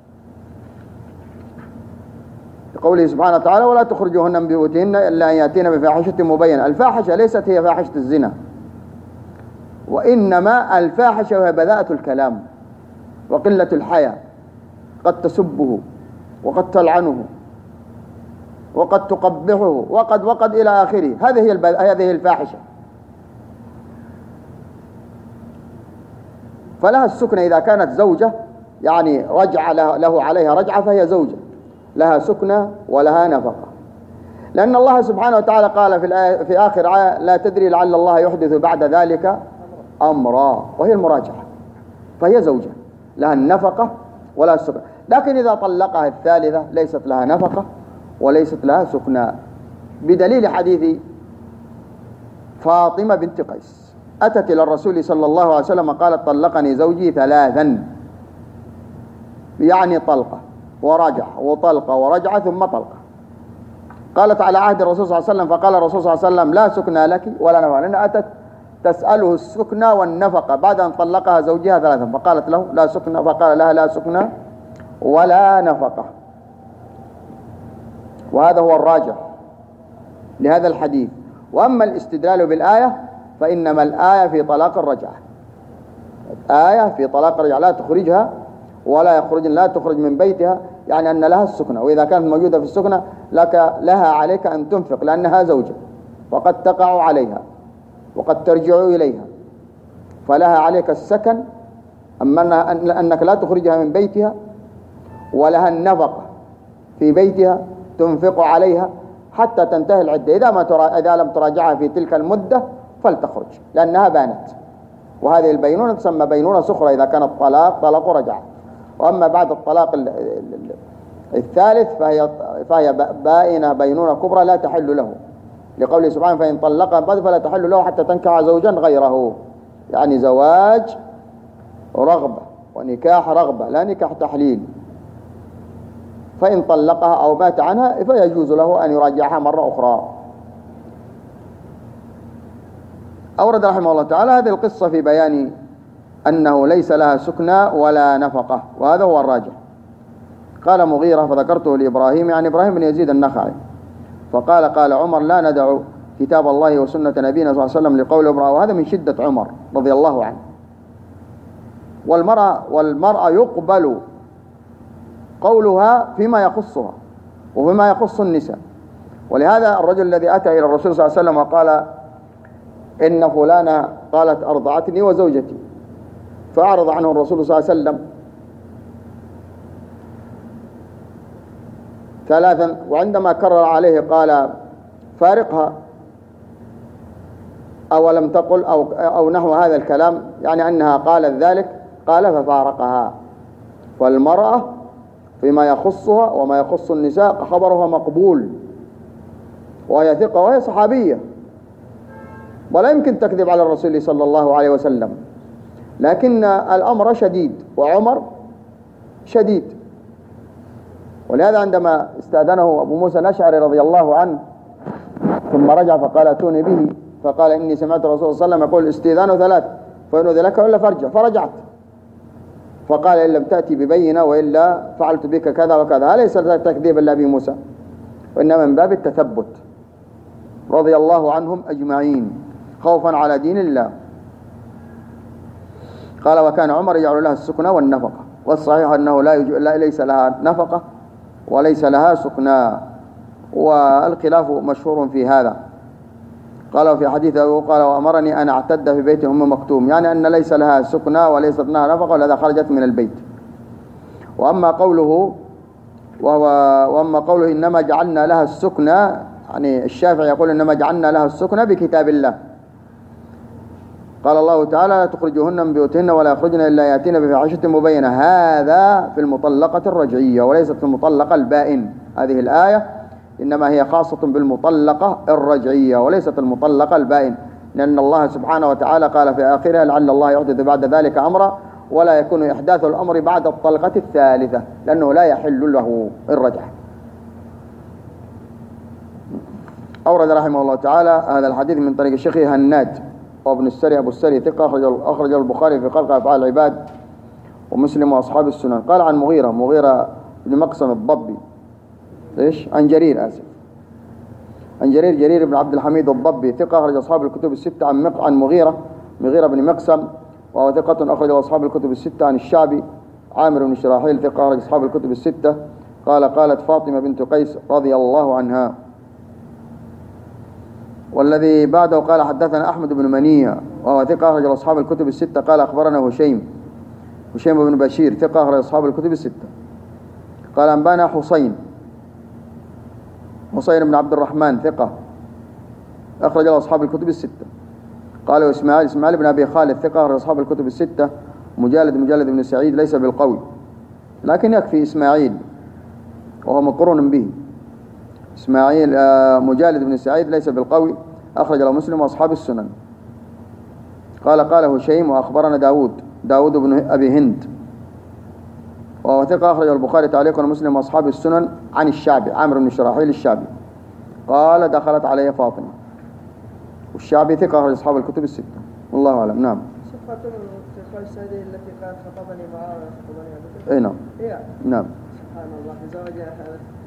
قوله سبحانه وتعالى ولا تخرجوهن من بيوتهن إلا أن يأتين بفاحشة مبينة. الفاحشة ليست هي فاحشة الزنا وإنما الفاحشة وهي بذاءة الكلام وقلة الحياء قد تسبه وقد تلعنه وقد تقبحه وقد إلى آخره. هذه الفاحشة. فلها السكنة إذا كانت زوجة يعني رجع له عليها رجعة فهي زوجة لها سكنة ولها نفقة لأن الله سبحانه وتعالى قال في آخر آية لا تدري لعل الله يحدث بعد ذلك أمرا وهي المراجعة فهي زوجة لها النفقة ولا السكنة. لكن إذا طلقها الثالثة ليست لها نفقة وليست لها سكنى بدليل حديث فاطمة بنت قيس أتت إلى الرسول صلى الله عليه وسلم قالت طلقني زوجي ثلاثا يعني طلقة ورجع وطلقة ورجعة ثم طلقة قالت على عهد الرسول صلى الله عليه وسلم، فقال الرسول صلى الله عليه وسلم لا سكنى لك ولا نفقة، لأنها أتت تسأله السكنى والنفقة بعد أن طلقها زوجها ثلاثا، فقالت له لا سكنى، فقال لها لا سكنى ولا نفقة. وهذا هو الراجح لهذا الحديث. وأما الاستدلال بالآية فإنما الآية في طلاق الرجعة، آية في طلاق الرجعة، لا تخرجها ولا يخرج، لا تخرج من بيتها، يعني أن لها السكنة، وإذا كانت موجودة في السكنة لها عليك أن تنفق لأنها زوجة، وقد تقع عليها وقد ترجع إليها، فلها عليك السكن، أما أنك لا تخرجها من بيتها، ولها النفقة في بيتها تنفق عليها حتى تنتهي العدة. إذا لم تراجعها في تلك المدة فلتخرج لأنها بانت، وهذه البينونة تسمى بينونة سخرى إذا كان الطلاق طلاق رجعة. وأما بعد الطلاق الثالث فهي بائنة بينونة كبرى لا تحل له، لقوله سبحانه فإن طلقها بعد فلا تحل له حتى تنكح زوجا غيره، يعني زواج رغبة ونكاح رغبة لا نكاح تحليل. فإن طلقها أو مات عنها فيجوز له أن يراجعها مرة أخرى. أورد رحمه الله تعالى هذه القصة في بيان أنه ليس لها سكنى ولا نفقة، وهذا هو الراجح. قال مغيرة فذكرته لإبراهيم، يعني إبراهيم بن يزيد النخعي، فقال قال عمر لا ندع كتاب الله وسنة نبينا صلى الله عليه وسلم لقول امرأة، وهذا من شدة عمر رضي الله عنه. والمرأة يقبل قولها فيما يخصها وفيما يخص النساء. ولهذا الرجل الذي أتى إلى الرسول صلى الله عليه وسلم وقال إن فلانة قالت أرضعتني وزوجتي، فأعرض عنه الرسول صلى الله عليه وسلم ثلاثا، وعندما كرر عليه قال فارقها أو لم تقل أو نحو هذا الكلام، يعني أنها قالت ذلك، قال ففارقها. فالمرأة فيما يخصها وما يخص النساء خبرها مقبول، وهي ثقة وهي صحابية ولا يمكن تكذب على الرسول صلى الله عليه وسلم، لكن الأمر شديد وعمر شديد. ولهذا عندما استأذنه أبو موسى الأشعري رضي الله عنه ثم رجع فقال اتوني به، فقال إني سمعت الرسول صلى الله عليه وسلم يقول الاستئذان ثلاث، فإن أذن لك وإلا فارجع، فرجعت. فقال إن لم تأتي ببينة وإلا فعلت بك كذا وكذا. هذا ليس تكذيبا لأبي موسى، وإنما من باب التثبت رضي الله عنهم أجمعين خوفا على دين الله. قال وكان عمر يجعل لها السكنى والنفقة، والصحيح أنه ليس لها نفقة وليس لها سكنى، والخلاف مشهور في هذا. قال في حديث قال وأمرني أن أعتد في بيت أم مكتوم، يعني أن ليس لها سكنى وليست لها نفقة ولذا خرجت من البيت. وأما قوله إنما جعلنا لها السكنى، يعني الشافعي يقول إنما جعلنا لها السكنى بكتاب الله. قال الله تعالى لا تخرجوهن من بيوتهن ولا يخرجن إلا يأتين بفاحشة مبينة، هذا في المطلقة الرجعية وليست في المطلقة البائن. هذه الآية إنما هي خاصة بالمطلقة الرجعية وليست المطلقة البائن، لأن الله سبحانه وتعالى قال في آخرها لعل الله يحدث بعد ذلك أمرا ولا يكون إحداث الأمر بعد الطلقة الثالثة، لأنه لا يحل له الرجعة. أورد رحمه الله تعالى هذا الحديث من طريق الشيخ هناد وابن السري أبو السري ثقة، أخرج البخاري في خلق أفعال العباد ومسلم وأصحاب السنن. قال عن مغيرة بن مقسم الضبي عن جرير بن عبد الحميد الضبي ثقة، أخرج أصحاب الكتب الستة. عن مغيرة بن مقسم وهو ثقة، أخرج أصحاب الكتب الستة. عن الشعبي عامر بن شراحيل ثقة، أخرج أصحاب الكتب الستة. قالت فاطمة بنت قيس رضي الله عنها. والذي بعده قال حدثنا أحمد بن منيع وهو ثقة، أخرج أصحاب الكتب الستة. قال أخبرنا هشيم بن بشير ثقة، أخرج أصحاب الكتب الستة. قال أنبانا حسين بن عبد الرحمن ثقة، أخرج أصحاب الكتب الستة. قالوا إسماعيل بن أبي خالد ثقة، أخرج أصحاب الكتب الستة. مجالد بن سعيد ليس بالقوي، لكن يكفي إسماعيل وهو مقرون به. إسماعيل مجالد بن سعيد ليس بالقوي، أخرج له مسلم وأصحاب السنن. قال هشيم وأخبرنا داود بن أبي هند وهو ثقة، أخرج البخاري تعليقا ومسلم وأصحاب السنن. عن الشعبي عامر بن شراحيل الشعبي قال دخلت علي فاطمة. والشعبي ثقة أخرج أصحاب الكتب الستة. والله أعلم. نعم. فاطمة هذه التي قالت خطبني معاوية خطبني أي نعم. نعم. سبحان الله زوجها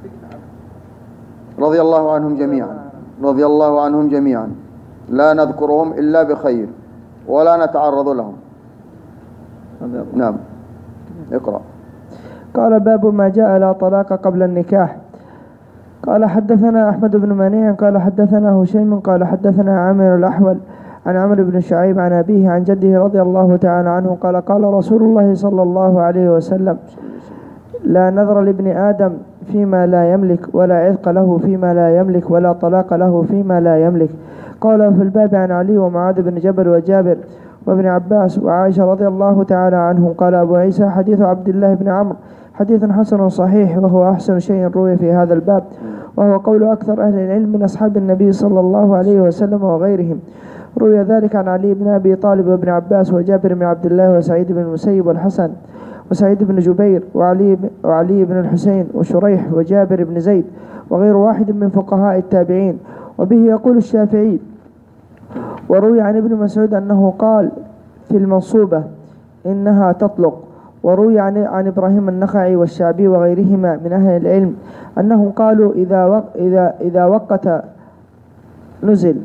رضي الله عنهم جميعا، رضي الله عنهم جميعا، لا نذكرهم إلا بخير ولا نتعرض لهم. نعم. اقرأ. قال باب ما جاء لا طلاق قبل النكاح. قال حدثنا أحمد بن منيع قال حدثنا هشيم قال حدثنا عامر الأحول عن عمرو بن شعيب عن أبيه عن جده رضي الله تعالى عنه قال قال رسول الله صلى الله عليه وسلم: لا نذر لابن آدم فيما لا يملك، ولا عتق له فيما لا يملك، ولا طلاق له فيما لا يملك. قال في الباب عن علي ومعاذ بن جبل وجابر وابن عباس وعائشة رضي الله تعالى عنهم. قال أبو عيسى: حديث عبد الله بن عمرو حديث حسن صحيح، وهو أحسن شيء روي في هذا الباب، وهو قول أكثر أهل العلم من أصحاب النبي صلى الله عليه وسلم وغيرهم. روي ذلك عن علي بن أبي طالب وابن عباس وجابر بن عبد الله وسعيد بن المسيب والحسن وسعيد بن جبير وعلي بن الحسين وشريح وجابر بن زيد وغير واحد من فقهاء التابعين. وبه يقول الشافعي. وروي عن ابن مسعود أنه قال في المنصوبة إنها تطلق. وروي عن إبراهيم النخعي والشعبي وغيرهما من أهل العلم أنهم قالوا إذا وقت نزل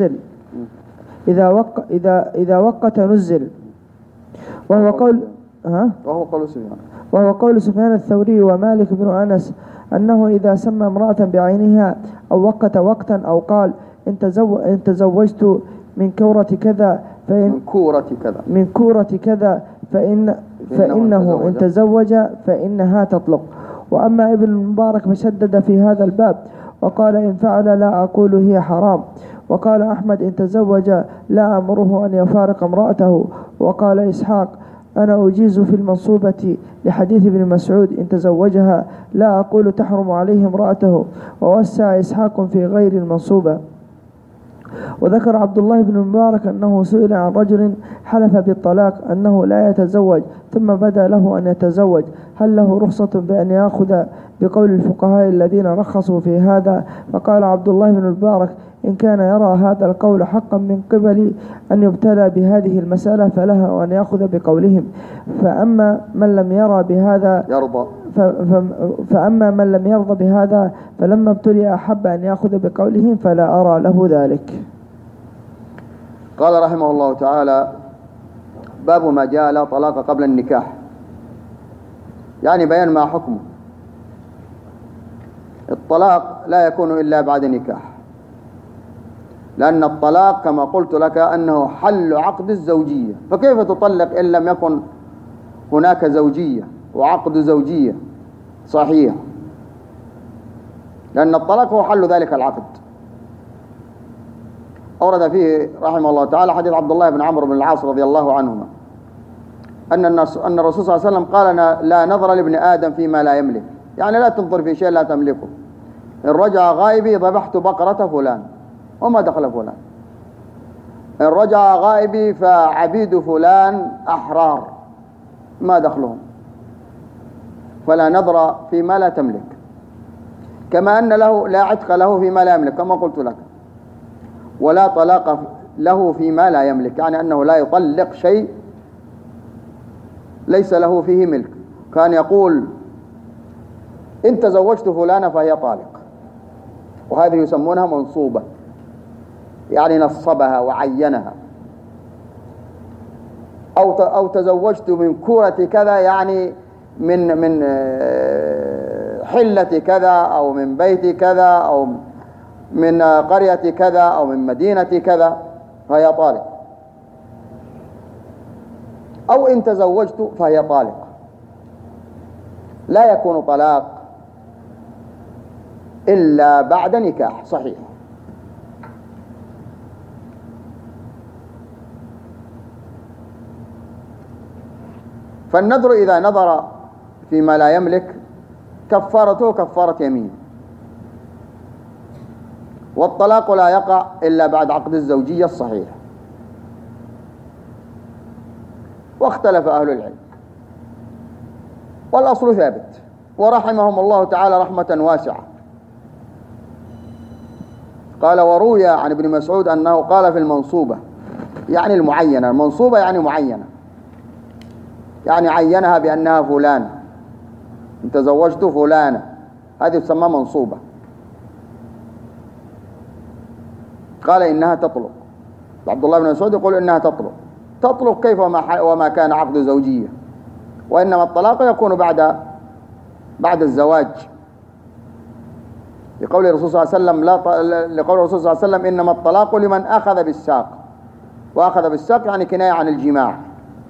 إذا وقت نزل. وهو قول سفيان الثوري ومالك بن أنس أنه إذا سمى امرأة بعينها أو وقت وقتا أو قال إن تزوجت من كورة كذا فإنه إن تزوج فإنها تطلق. وأما ابن المبارك فشدد في هذا الباب وقال إن فعل لا أقول هي حرام. وقال أحمد إن تزوج لا أمره أن يفارق امرأته. وقال إسحاق أنا أجيز في المنصوبة لحديث ابن مسعود إن تزوجها لا أقول تحرم عليه امرأته. ووسع إسحاق في غير المنصوبة. وذكر عبد الله بن المبارك أنه سئل عن رجل حلف بالطلاق أنه لا يتزوج ثم بدا له أن يتزوج، هل له رخصة بأن يأخذ بقول الفقهاء الذين رخصوا في هذا؟ فقال عبد الله بن المبارك إن كان يرى هذا القول حقا من قبل أن يبتلى بهذه المسألة فله أن يأخذ بقولهم. فأما من لم يرضى بهذا فلما ابتلي أحب أن يأخذ بقولهم فلا أرى له ذلك. قال رحمه الله تعالى: باب ما جاء لا طلاق قبل النكاح، يعني بيان ما حكمه. الطلاق لا يكون إلا بعد نكاح، لأن الطلاق كما قلت لك أنه حل عقد الزوجية، فكيف تطلق إن لم يكن هناك زوجية وعقد زوجية صحيح؟ لأن الطلاق هو حل ذلك العقد. أورد فيه رحمه الله تعالى حديث عبد الله بن عمرو بن العاص رضي الله عنهما أن الرسول صلى الله عليه وسلم قال لا نظر لابن آدم فيما لا يملك، يعني لا تنظر في شيء لا تملكه. إن رجع غائبي ذبحت بقرة فلان وما دخل فلان، إن رجع غائبي فعبيد فلان أحرار ما دخلهم. فلا نظر فيما لا تملك، كما أن له لا عتق له فيما لا يملك كما قلت لك، ولا طلاق له فيما لا يملك، يعني أنه لا يطلق شيء ليس له فيه ملك. كان يقول إن تزوجت فلانة فهي طالق، وهذه يسمونها منصوبة، يعني نصبها وعينها. أو تزوجت من كورة كذا، يعني من حلة كذا أو من بيت كذا أو من قرية كذا أو من مدينة كذا فهي طالق. أو إن تزوجت فهي طالق. لا يكون طلاق إلا بعد نكاح صحيح. فالنذر إذا نظر فيما لا يملك كفارته كفارة يمين، والطلاق لا يقع إلا بعد عقد الزوجية الصحيح. واختلف أهل العلم، والأصل ثابت، ورحمهم الله تعالى رحمة واسعة. قال وروي عن ابن مسعود أنه قال في المنصوبة، يعني المعينة، المنصوبة يعني معينة، يعني عينها بأنها فلان، انت زوجت فلانة، هذه تسمى منصوبة. قال إنها تطلق. عبد الله بن مسعود يقول إنها تطلق كيف وما كان عقد زوجية، وإنما الطلاق يكون بعد الزواج، لقول الرسول صلى الله عليه وسلم لقول الرسول صلى الله عليه وسلم إنما الطلاق لمن أخذ بالساق، وأخذ بالساق يعني كناية عن الجماع.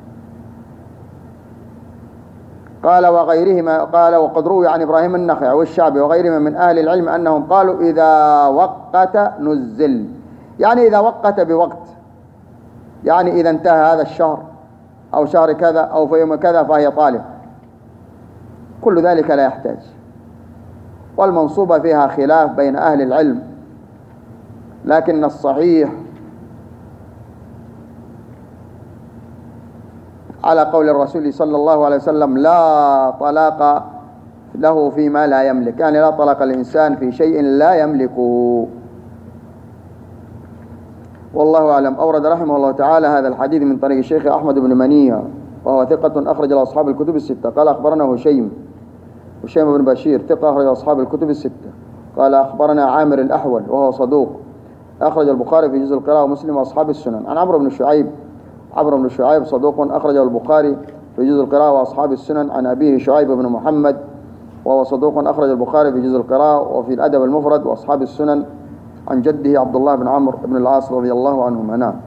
قال وغيرهما، قال وقد روي عن إبراهيم النخعي والشعبي وغيرهما من أهل العلم أنهم قالوا إذا وقت نزل، يعني إذا وقت بوقت، يعني إذا انتهى هذا الشهر أو شهر كذا أو في يوم كذا فهي طالق. كل ذلك لا يحتاج. والمنصوبة فيها خلاف بين أهل العلم، لكن الصحيح على قول الرسول صلى الله عليه وسلم لا طلاق له فيما لا يملك، يعني لا طلاق الإنسان في شيء لا يملكه. والله أعلم. أورد رحمه الله تعالى هذا الحديث من طريق الشيخ أحمد بن منيع وهو ثقة أخرج له أصحاب الكتب الستة. قال أخبرنا هشيم بن بشير ثقة أخرج أصحاب الكتب الستة. قال أخبرنا عامر الأحول وهو صدوق أخرج البخاري في جزء القراءة ومسلم وأصحاب السنن. عن عمرو بن شعيب صدوق أخرجه البخاري في جزء القراءة وأصحاب السنن. عن أبيه شعيب بن محمد وهو صدوق أخرج البخاري في جزء القراءة وفي الأدب المفرد وأصحاب السنن. عن جده عبد الله بن عمرو بن العاص رضي الله عنهما. نعم.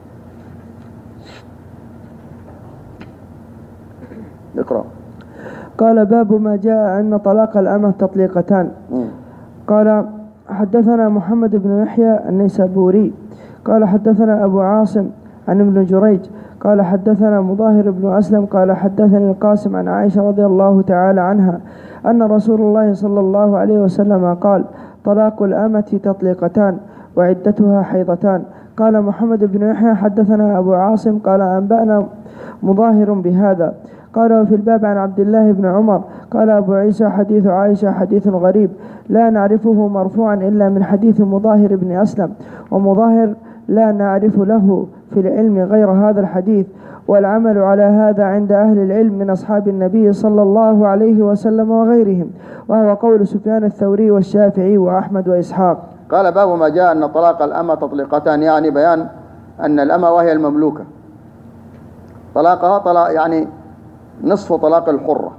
اقرأ. قال باب ما جاء أن طلاق الأمة تطليقتان. قال حدثنا محمد بن يحيى النيسابوري قال حدثنا أبو عاصم عن ابن جريج قال حدثنا مظاهر بن أسلم قال حدثني القاسم عن عائشة رضي الله تعالى عنها أن رسول الله صلى الله عليه وسلم قال طلاق الأمة تطليقتان وعدتها حيضتان. قال محمد بن يحيى حدثنا أبو عاصم قال أنبأنا مظاهر بهذا. قال وفي الباب عن عبد الله بن عمر قال أبو عيسى حديث عائشة حديث غريب لا نعرفه مرفوعا إلا من حديث مظاهر بن أسلم، ومظاهر لا نعرف له في العلم غير هذا الحديث، والعمل على هذا عند أهل العلم من أصحاب النبي صلى الله عليه وسلم وغيرهم، وهو قول سفيان الثوري والشافعي وأحمد وإسحاق. قال باب ما جاء أن طلاق الأمة تطليقتان، يعني بيان أن الأمة وهي المملوكة طلاقها طلاق يعني نصف طلاق الحرة،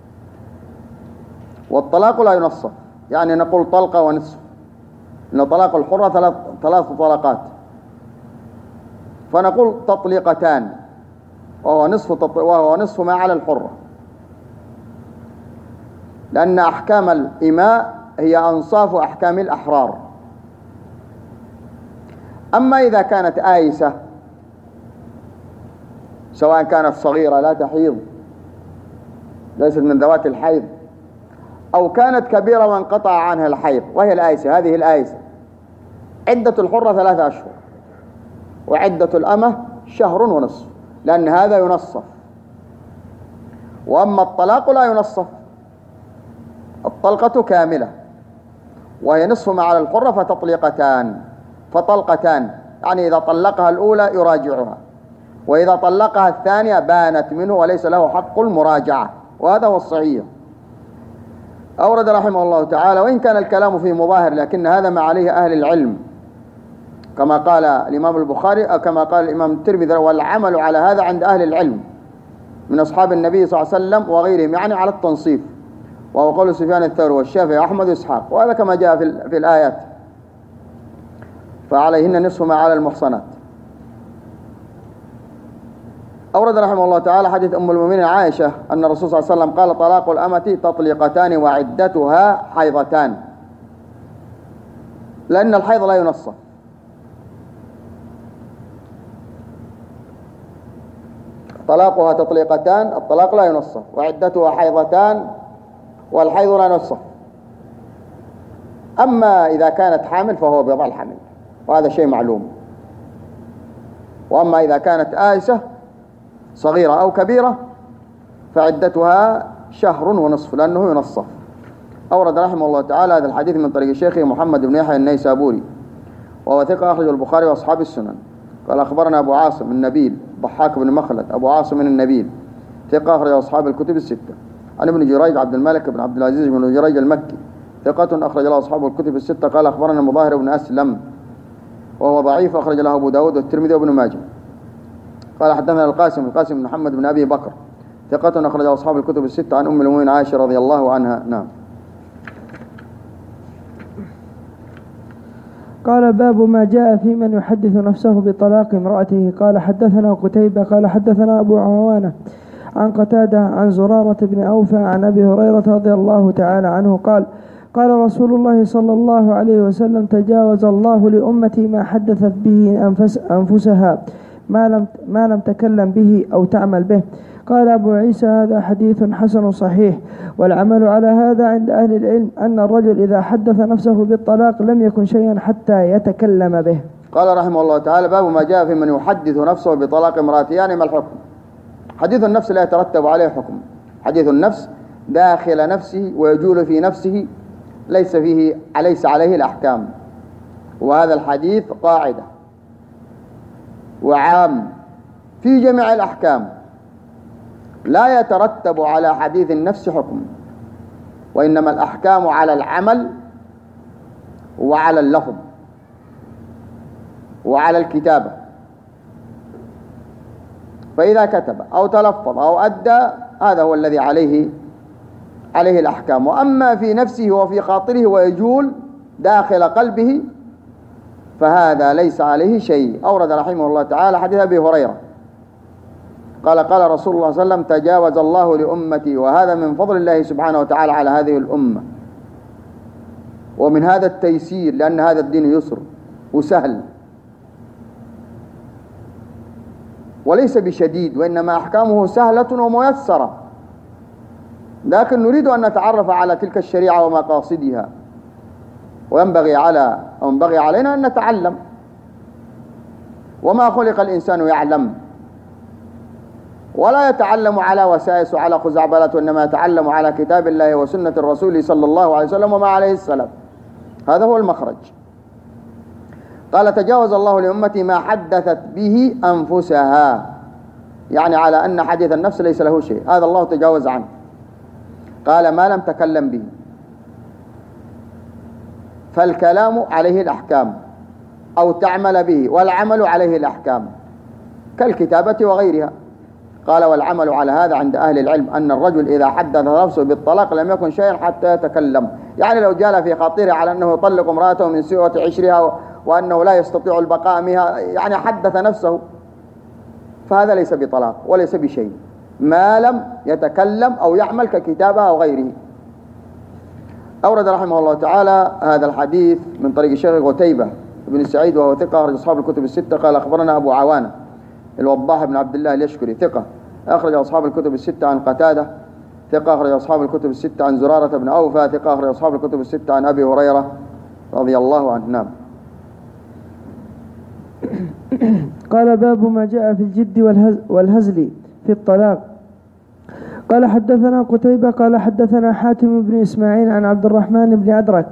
والطلاق لا ينصف، يعني نقول طلقة ونصف، إن طلاق الحرة ثلاث طلقات، فنقول تطليقتان وهو نصف ما على الحرة، لأن أحكام الإماء هي أنصاف أحكام الأحرار. أما إذا كانت آيسة سواء كانت صغيرة لا تحيض ليست من ذوات الحيض، أو كانت كبيرة وانقطع عنها الحيض وهي الآيسة، هذه الآيسة عدة الحرة 3 أشهر وعدة الأمة 1.5 شهر، لأن هذا ينصف. وأما الطلاق لا ينصف، الطلقة كاملة وهي نصف ما على الحرة فطلقتان، يعني إذا طلقها الأولى يراجعها، وإذا طلقها الثانية بانت منه وليس له حق المراجعة، وهذا هو الصحيح. أورد رحمه الله تعالى، وإن كان الكلام في مظاهر لكن هذا ما عليه أهل العلم، كما قال الإمام البخاري أو كما قال الإمام الترمذي، والعمل على هذا عند أهل العلم من أصحاب النبي صلى الله عليه وسلم وغيرهم، يعني على التنصيف، وهو قول سفيان الثوري والشافعي وأحمد وإسحاق، وهذا كما جاء في الآيات، فعليهن نصف ما على المحصنات. أورد رحمه الله تعالى حديث أم المؤمنين عائشة أن الرسول صلى الله عليه وسلم قال طلاق الأمة تطليقتان وعدتها حيضتان، لأن الحيض لا ينصف. طلاقها تطليقتان، الطلاق لا ينصف، وعدتها حيضتان، والحيض لا ينصف. أما إذا كانت حامل فهو بيضع الحمل، وهذا شيء معلوم. وأما إذا كانت آيسة صغيرة أو كبيرة فعدتها 1.5 شهر لأنه ينصف. أورد رحمه الله تعالى هذا الحديث من طريق الشيخ محمد بن يحيى النيسابوري وهو ثقة أخرجه البخاري وأصحاب السنن. قال أخبرنا أبو عاصم النبيل ضحاك بن مخلد أبو عاصم النبيل ثقة أخرجه أصحاب الكتب الستة. عن ابن جريج عبد الملك بن عبد العزيز بن جريج المكي ثقة أخرج له أصحاب الكتب الستة. قال أخبرنا المظاهر بن أسلم وهو ضعيف أخرج له أبو داود والترمذي وابن ماجه. قال حدثنا القاسم بن محمد بن أبي بكر ثقة أخرج له أصحاب الكتب الستة. عن أم المؤمنين عائشة رضي الله عنها. نعم. قال باب ما جاء في من يحدث نفسه بطلاق امرأته. قال حدثنا قتيبة قال حدثنا أبو عوانة عن قتادة عن زرارة بن أوفى عن أبي هريرة رضي الله تعالى عنه قال قال رسول الله صلى الله عليه وسلم تجاوز الله لأمتي ما حدثت به أنفسها ما لم تكلم به أو تعمل به. قال أبو عيسى هذا حديث حسن صحيح، والعمل على هذا عند أهل العلم أن الرجل إذا حدث نفسه بالطلاق لم يكن شيئا حتى يتكلم به. قال رحمه الله تعالى باب ما جاء في من يحدث نفسه بطلاق امرأته. يعني ما الحكم؟ حديث النفس لا يترتب عليه حكم. حديث النفس داخل نفسه ويجول في نفسه ليس عليه الأحكام. وهذا الحديث قاعدة وعام في جميع الأحكام، لا يترتب على حديث النفس حكم، وإنما الأحكام على العمل وعلى اللفظ وعلى الكتابة. فإذا كتب أو تلفظ أو أدى هذا هو الذي عليه الأحكام. وأما في نفسه وفي خاطره ويجول داخل قلبه فهذا ليس عليه شيء. أورد رحمه الله تعالى حديث أبي هريرة قال قال رسول الله صلى الله عليه وسلم تجاوز الله لأمتي، وهذا من فضل الله سبحانه وتعالى على هذه الأمة، ومن هذا التيسير، لأن هذا الدين يسر وسهل وليس بشديد، وإنما أحكامه سهلة وميسرة. لكن نريد أن نتعرف على تلك الشريعة ومقاصدها، وينبغي علينا أن نتعلم. وما خلق الإنسان يعلم، ولا يتعلم على وسائس وعلى خزعبلات، وإنما يتعلم على كتاب الله وسنة الرسول صلى الله عليه وسلم وما عليه السلام. هذا هو المخرج. قال تجاوز الله لأمتي ما حدثت به أنفسها، يعني على أن حديث النفس ليس له شيء، هذا الله تجاوز عنه. قال ما لم تكلم به، فالكلام عليه الأحكام أو تعمل به، والعمل عليه الأحكام كالكتابة وغيرها. قال والعمل على هذا عند أهل العلم أن الرجل إذا حدث نفسه بالطلاق لم يكن شيئا حتى يتكلم. يعني لو جال في خاطره على أنه يطلق امرأته من سوءة عشرها وأنه لا يستطيع البقاء بها، يعني حدث نفسه، فهذا ليس بطلاق وليس بشيء ما لم يتكلم أو يعمل ككتابة أو غيره. أورد رحمه الله تعالى هذا الحديث من طريق الشيخ قتيبة بن سعيد وهو ثقة أخرج أصحاب الكتب الستة. قال أخبرنا أبو عوانة الوضاح بن عبد الله اليشكري ثقة أخرج أصحاب الكتب الستة. عن قتادة ثقة أخرج أصحاب الكتب الستة. عن زرارة بن أوفى ثقة أخرج أصحاب الكتب الستة. عن أبي هريرة رضي الله عنه. نعم. قال باب ما جاء في الجد والهزل في الطلاق. قال حدثنا قتيبة قال حدثنا حاتم بن إسماعيل عن عبد الرحمن بن أدرك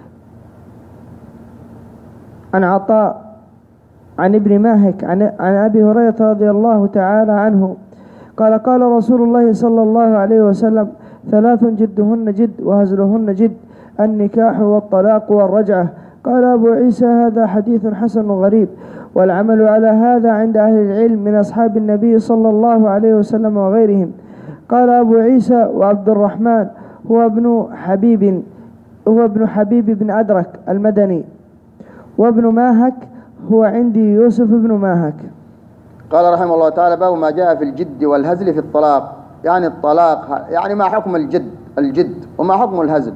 عن عطاء عن ابن ماهك عن أبي هريرة رضي الله تعالى عنه قال قال رسول الله صلى الله عليه وسلم 3 جدهن جد وهزلهن جد، النكاح والطلاق والرجعة. قال أبو عيسى هذا حديث حسن غريب، والعمل على هذا عند أهل العلم من أصحاب النبي صلى الله عليه وسلم وغيرهم. قال أبو عيسى وعبد الرحمن هو ابن حبيب بن أدرك المدني، وابن ماهك هو عندي يوسف بن ماهك. قال رحمه الله تعالى باب ما جاء في الجد والهزل في الطلاق. يعني الطلاق، يعني ما حكم الجد وما حكم الهزل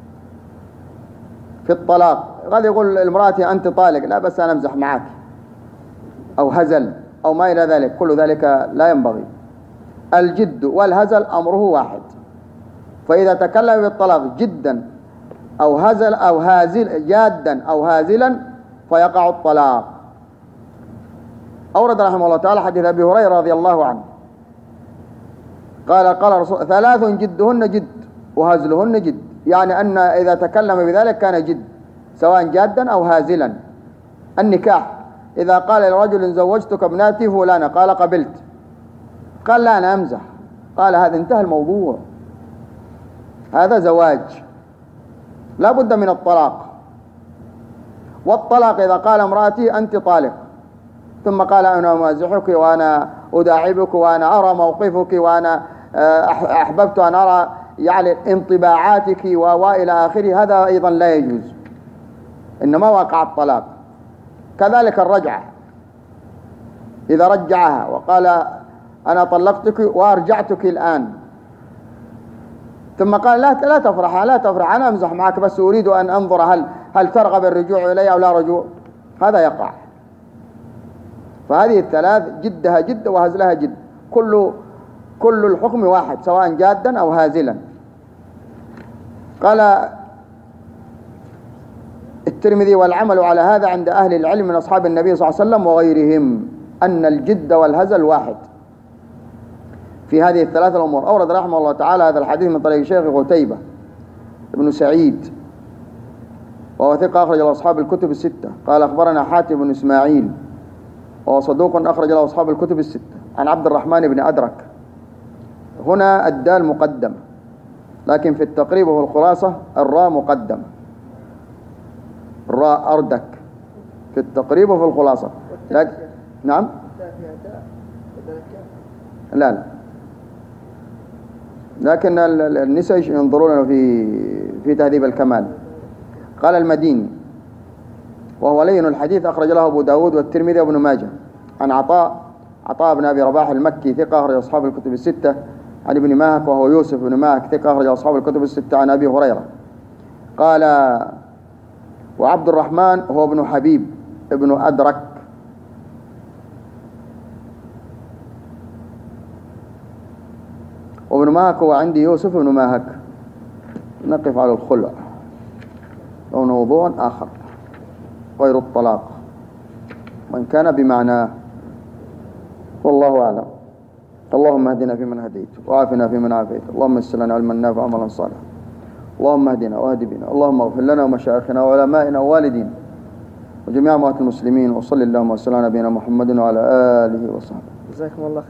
في الطلاق. قد يقول المرأة أنت طالق، لا بس أنا أمزح معك، أو هزل أو ما إلى ذلك، كل ذلك لا ينبغي. الجد والهزل أمره واحد، فإذا تكلم بالطلاق جدا أو هزل أو هازل جادا أو هازلا فيقع الطلاق. أورد رحمه الله تعالى حديث أبي هريرة رضي الله عنه قال رسول 3 جدهن جد وهزلهن جد، يعني أن إذا تكلم بذلك كان جد سواء جادا أو هازلا. النكاح إذا قال لرجل زوجتك ابنتي فلانة قال قبلت، قال لا أنا أمزح، قال هذا انتهى الموضوع، هذا زواج لا بد من الطلاق. والطلاق إذا قال امرأتي أنت طالق ثم قال أنا أمازحك وأنا أداعبك وأنا أرى موقفك وأنا أحببت أن أرى يعني انطباعاتك وإلى آخره، هذا أيضا لا يجوز، إنما وقع الطلاق. كذلك الرجعة، إذا رجعها وقال أنا طلقتك وأرجعتك الآن ثم قال لا تفرح لا تفرح، أنا أمزح معك بس أريد أن أنظر هل ترغب الرجوع إلي أو لا رجوع، هذا يقع. فهذه الثلاث جدها جد وهزلها جد، كل الحكم واحد سواء جادا أو هازلا. قال الترمذي والعمل على هذا عند أهل العلم من أصحاب النبي صلى الله عليه وسلم وغيرهم أن الجد والهزل واحد في هذه الثلاث الأمور. أورد رحمه الله تعالى هذا الحديث من طريق شيخ قتيبة بن سعيد وهو ثقة أخرج له أصحاب الكتب الستة. قال أخبرنا حاتم بن إسماعيل وهو صدوق أخرج له أصحاب الكتب الستة عن عبد الرحمن بن أدرك. هنا الدال مقدم، لكن في التقريب وفي الخلاصة الراء مقدم، الراء أردك في التقريب وفي الخلاصة. نعم لا لكن النساء ينظرون في تهذيب الكمال. قال المديني وهو لين الحديث أخرج له أبو داود والترمذي وابن ماجه عن عطاء بن أبي رباح المكي ثقة أخرج أصحاب الكتب الستة عن ابن ماهك وهو يوسف بن ماهك ثقة أخرج أصحاب الكتب الستة عن أبي هريرة. قال وعبد الرحمن هو ابن حبيب ابن أدرك وابن ماهك هو عندي يوسف بن ماهك. نقف على الخلع أو موضوع آخر غير الطلاق وإن كان بمعناه، والله أعلم. اللهم اهدنا فيمن هديت وعافنا فيمن عافيت، اللهم يسر لنا علما نافعا وعملا صالحا، اللهم اهدنا واهد بنا، اللهم اغفر لنا ومشايخنا وعلمائنا ووالدينا وجميع أموات المسلمين، وصل اللهم وسلم على نبينا محمد وعلى آله وصحبه. جزاكم الله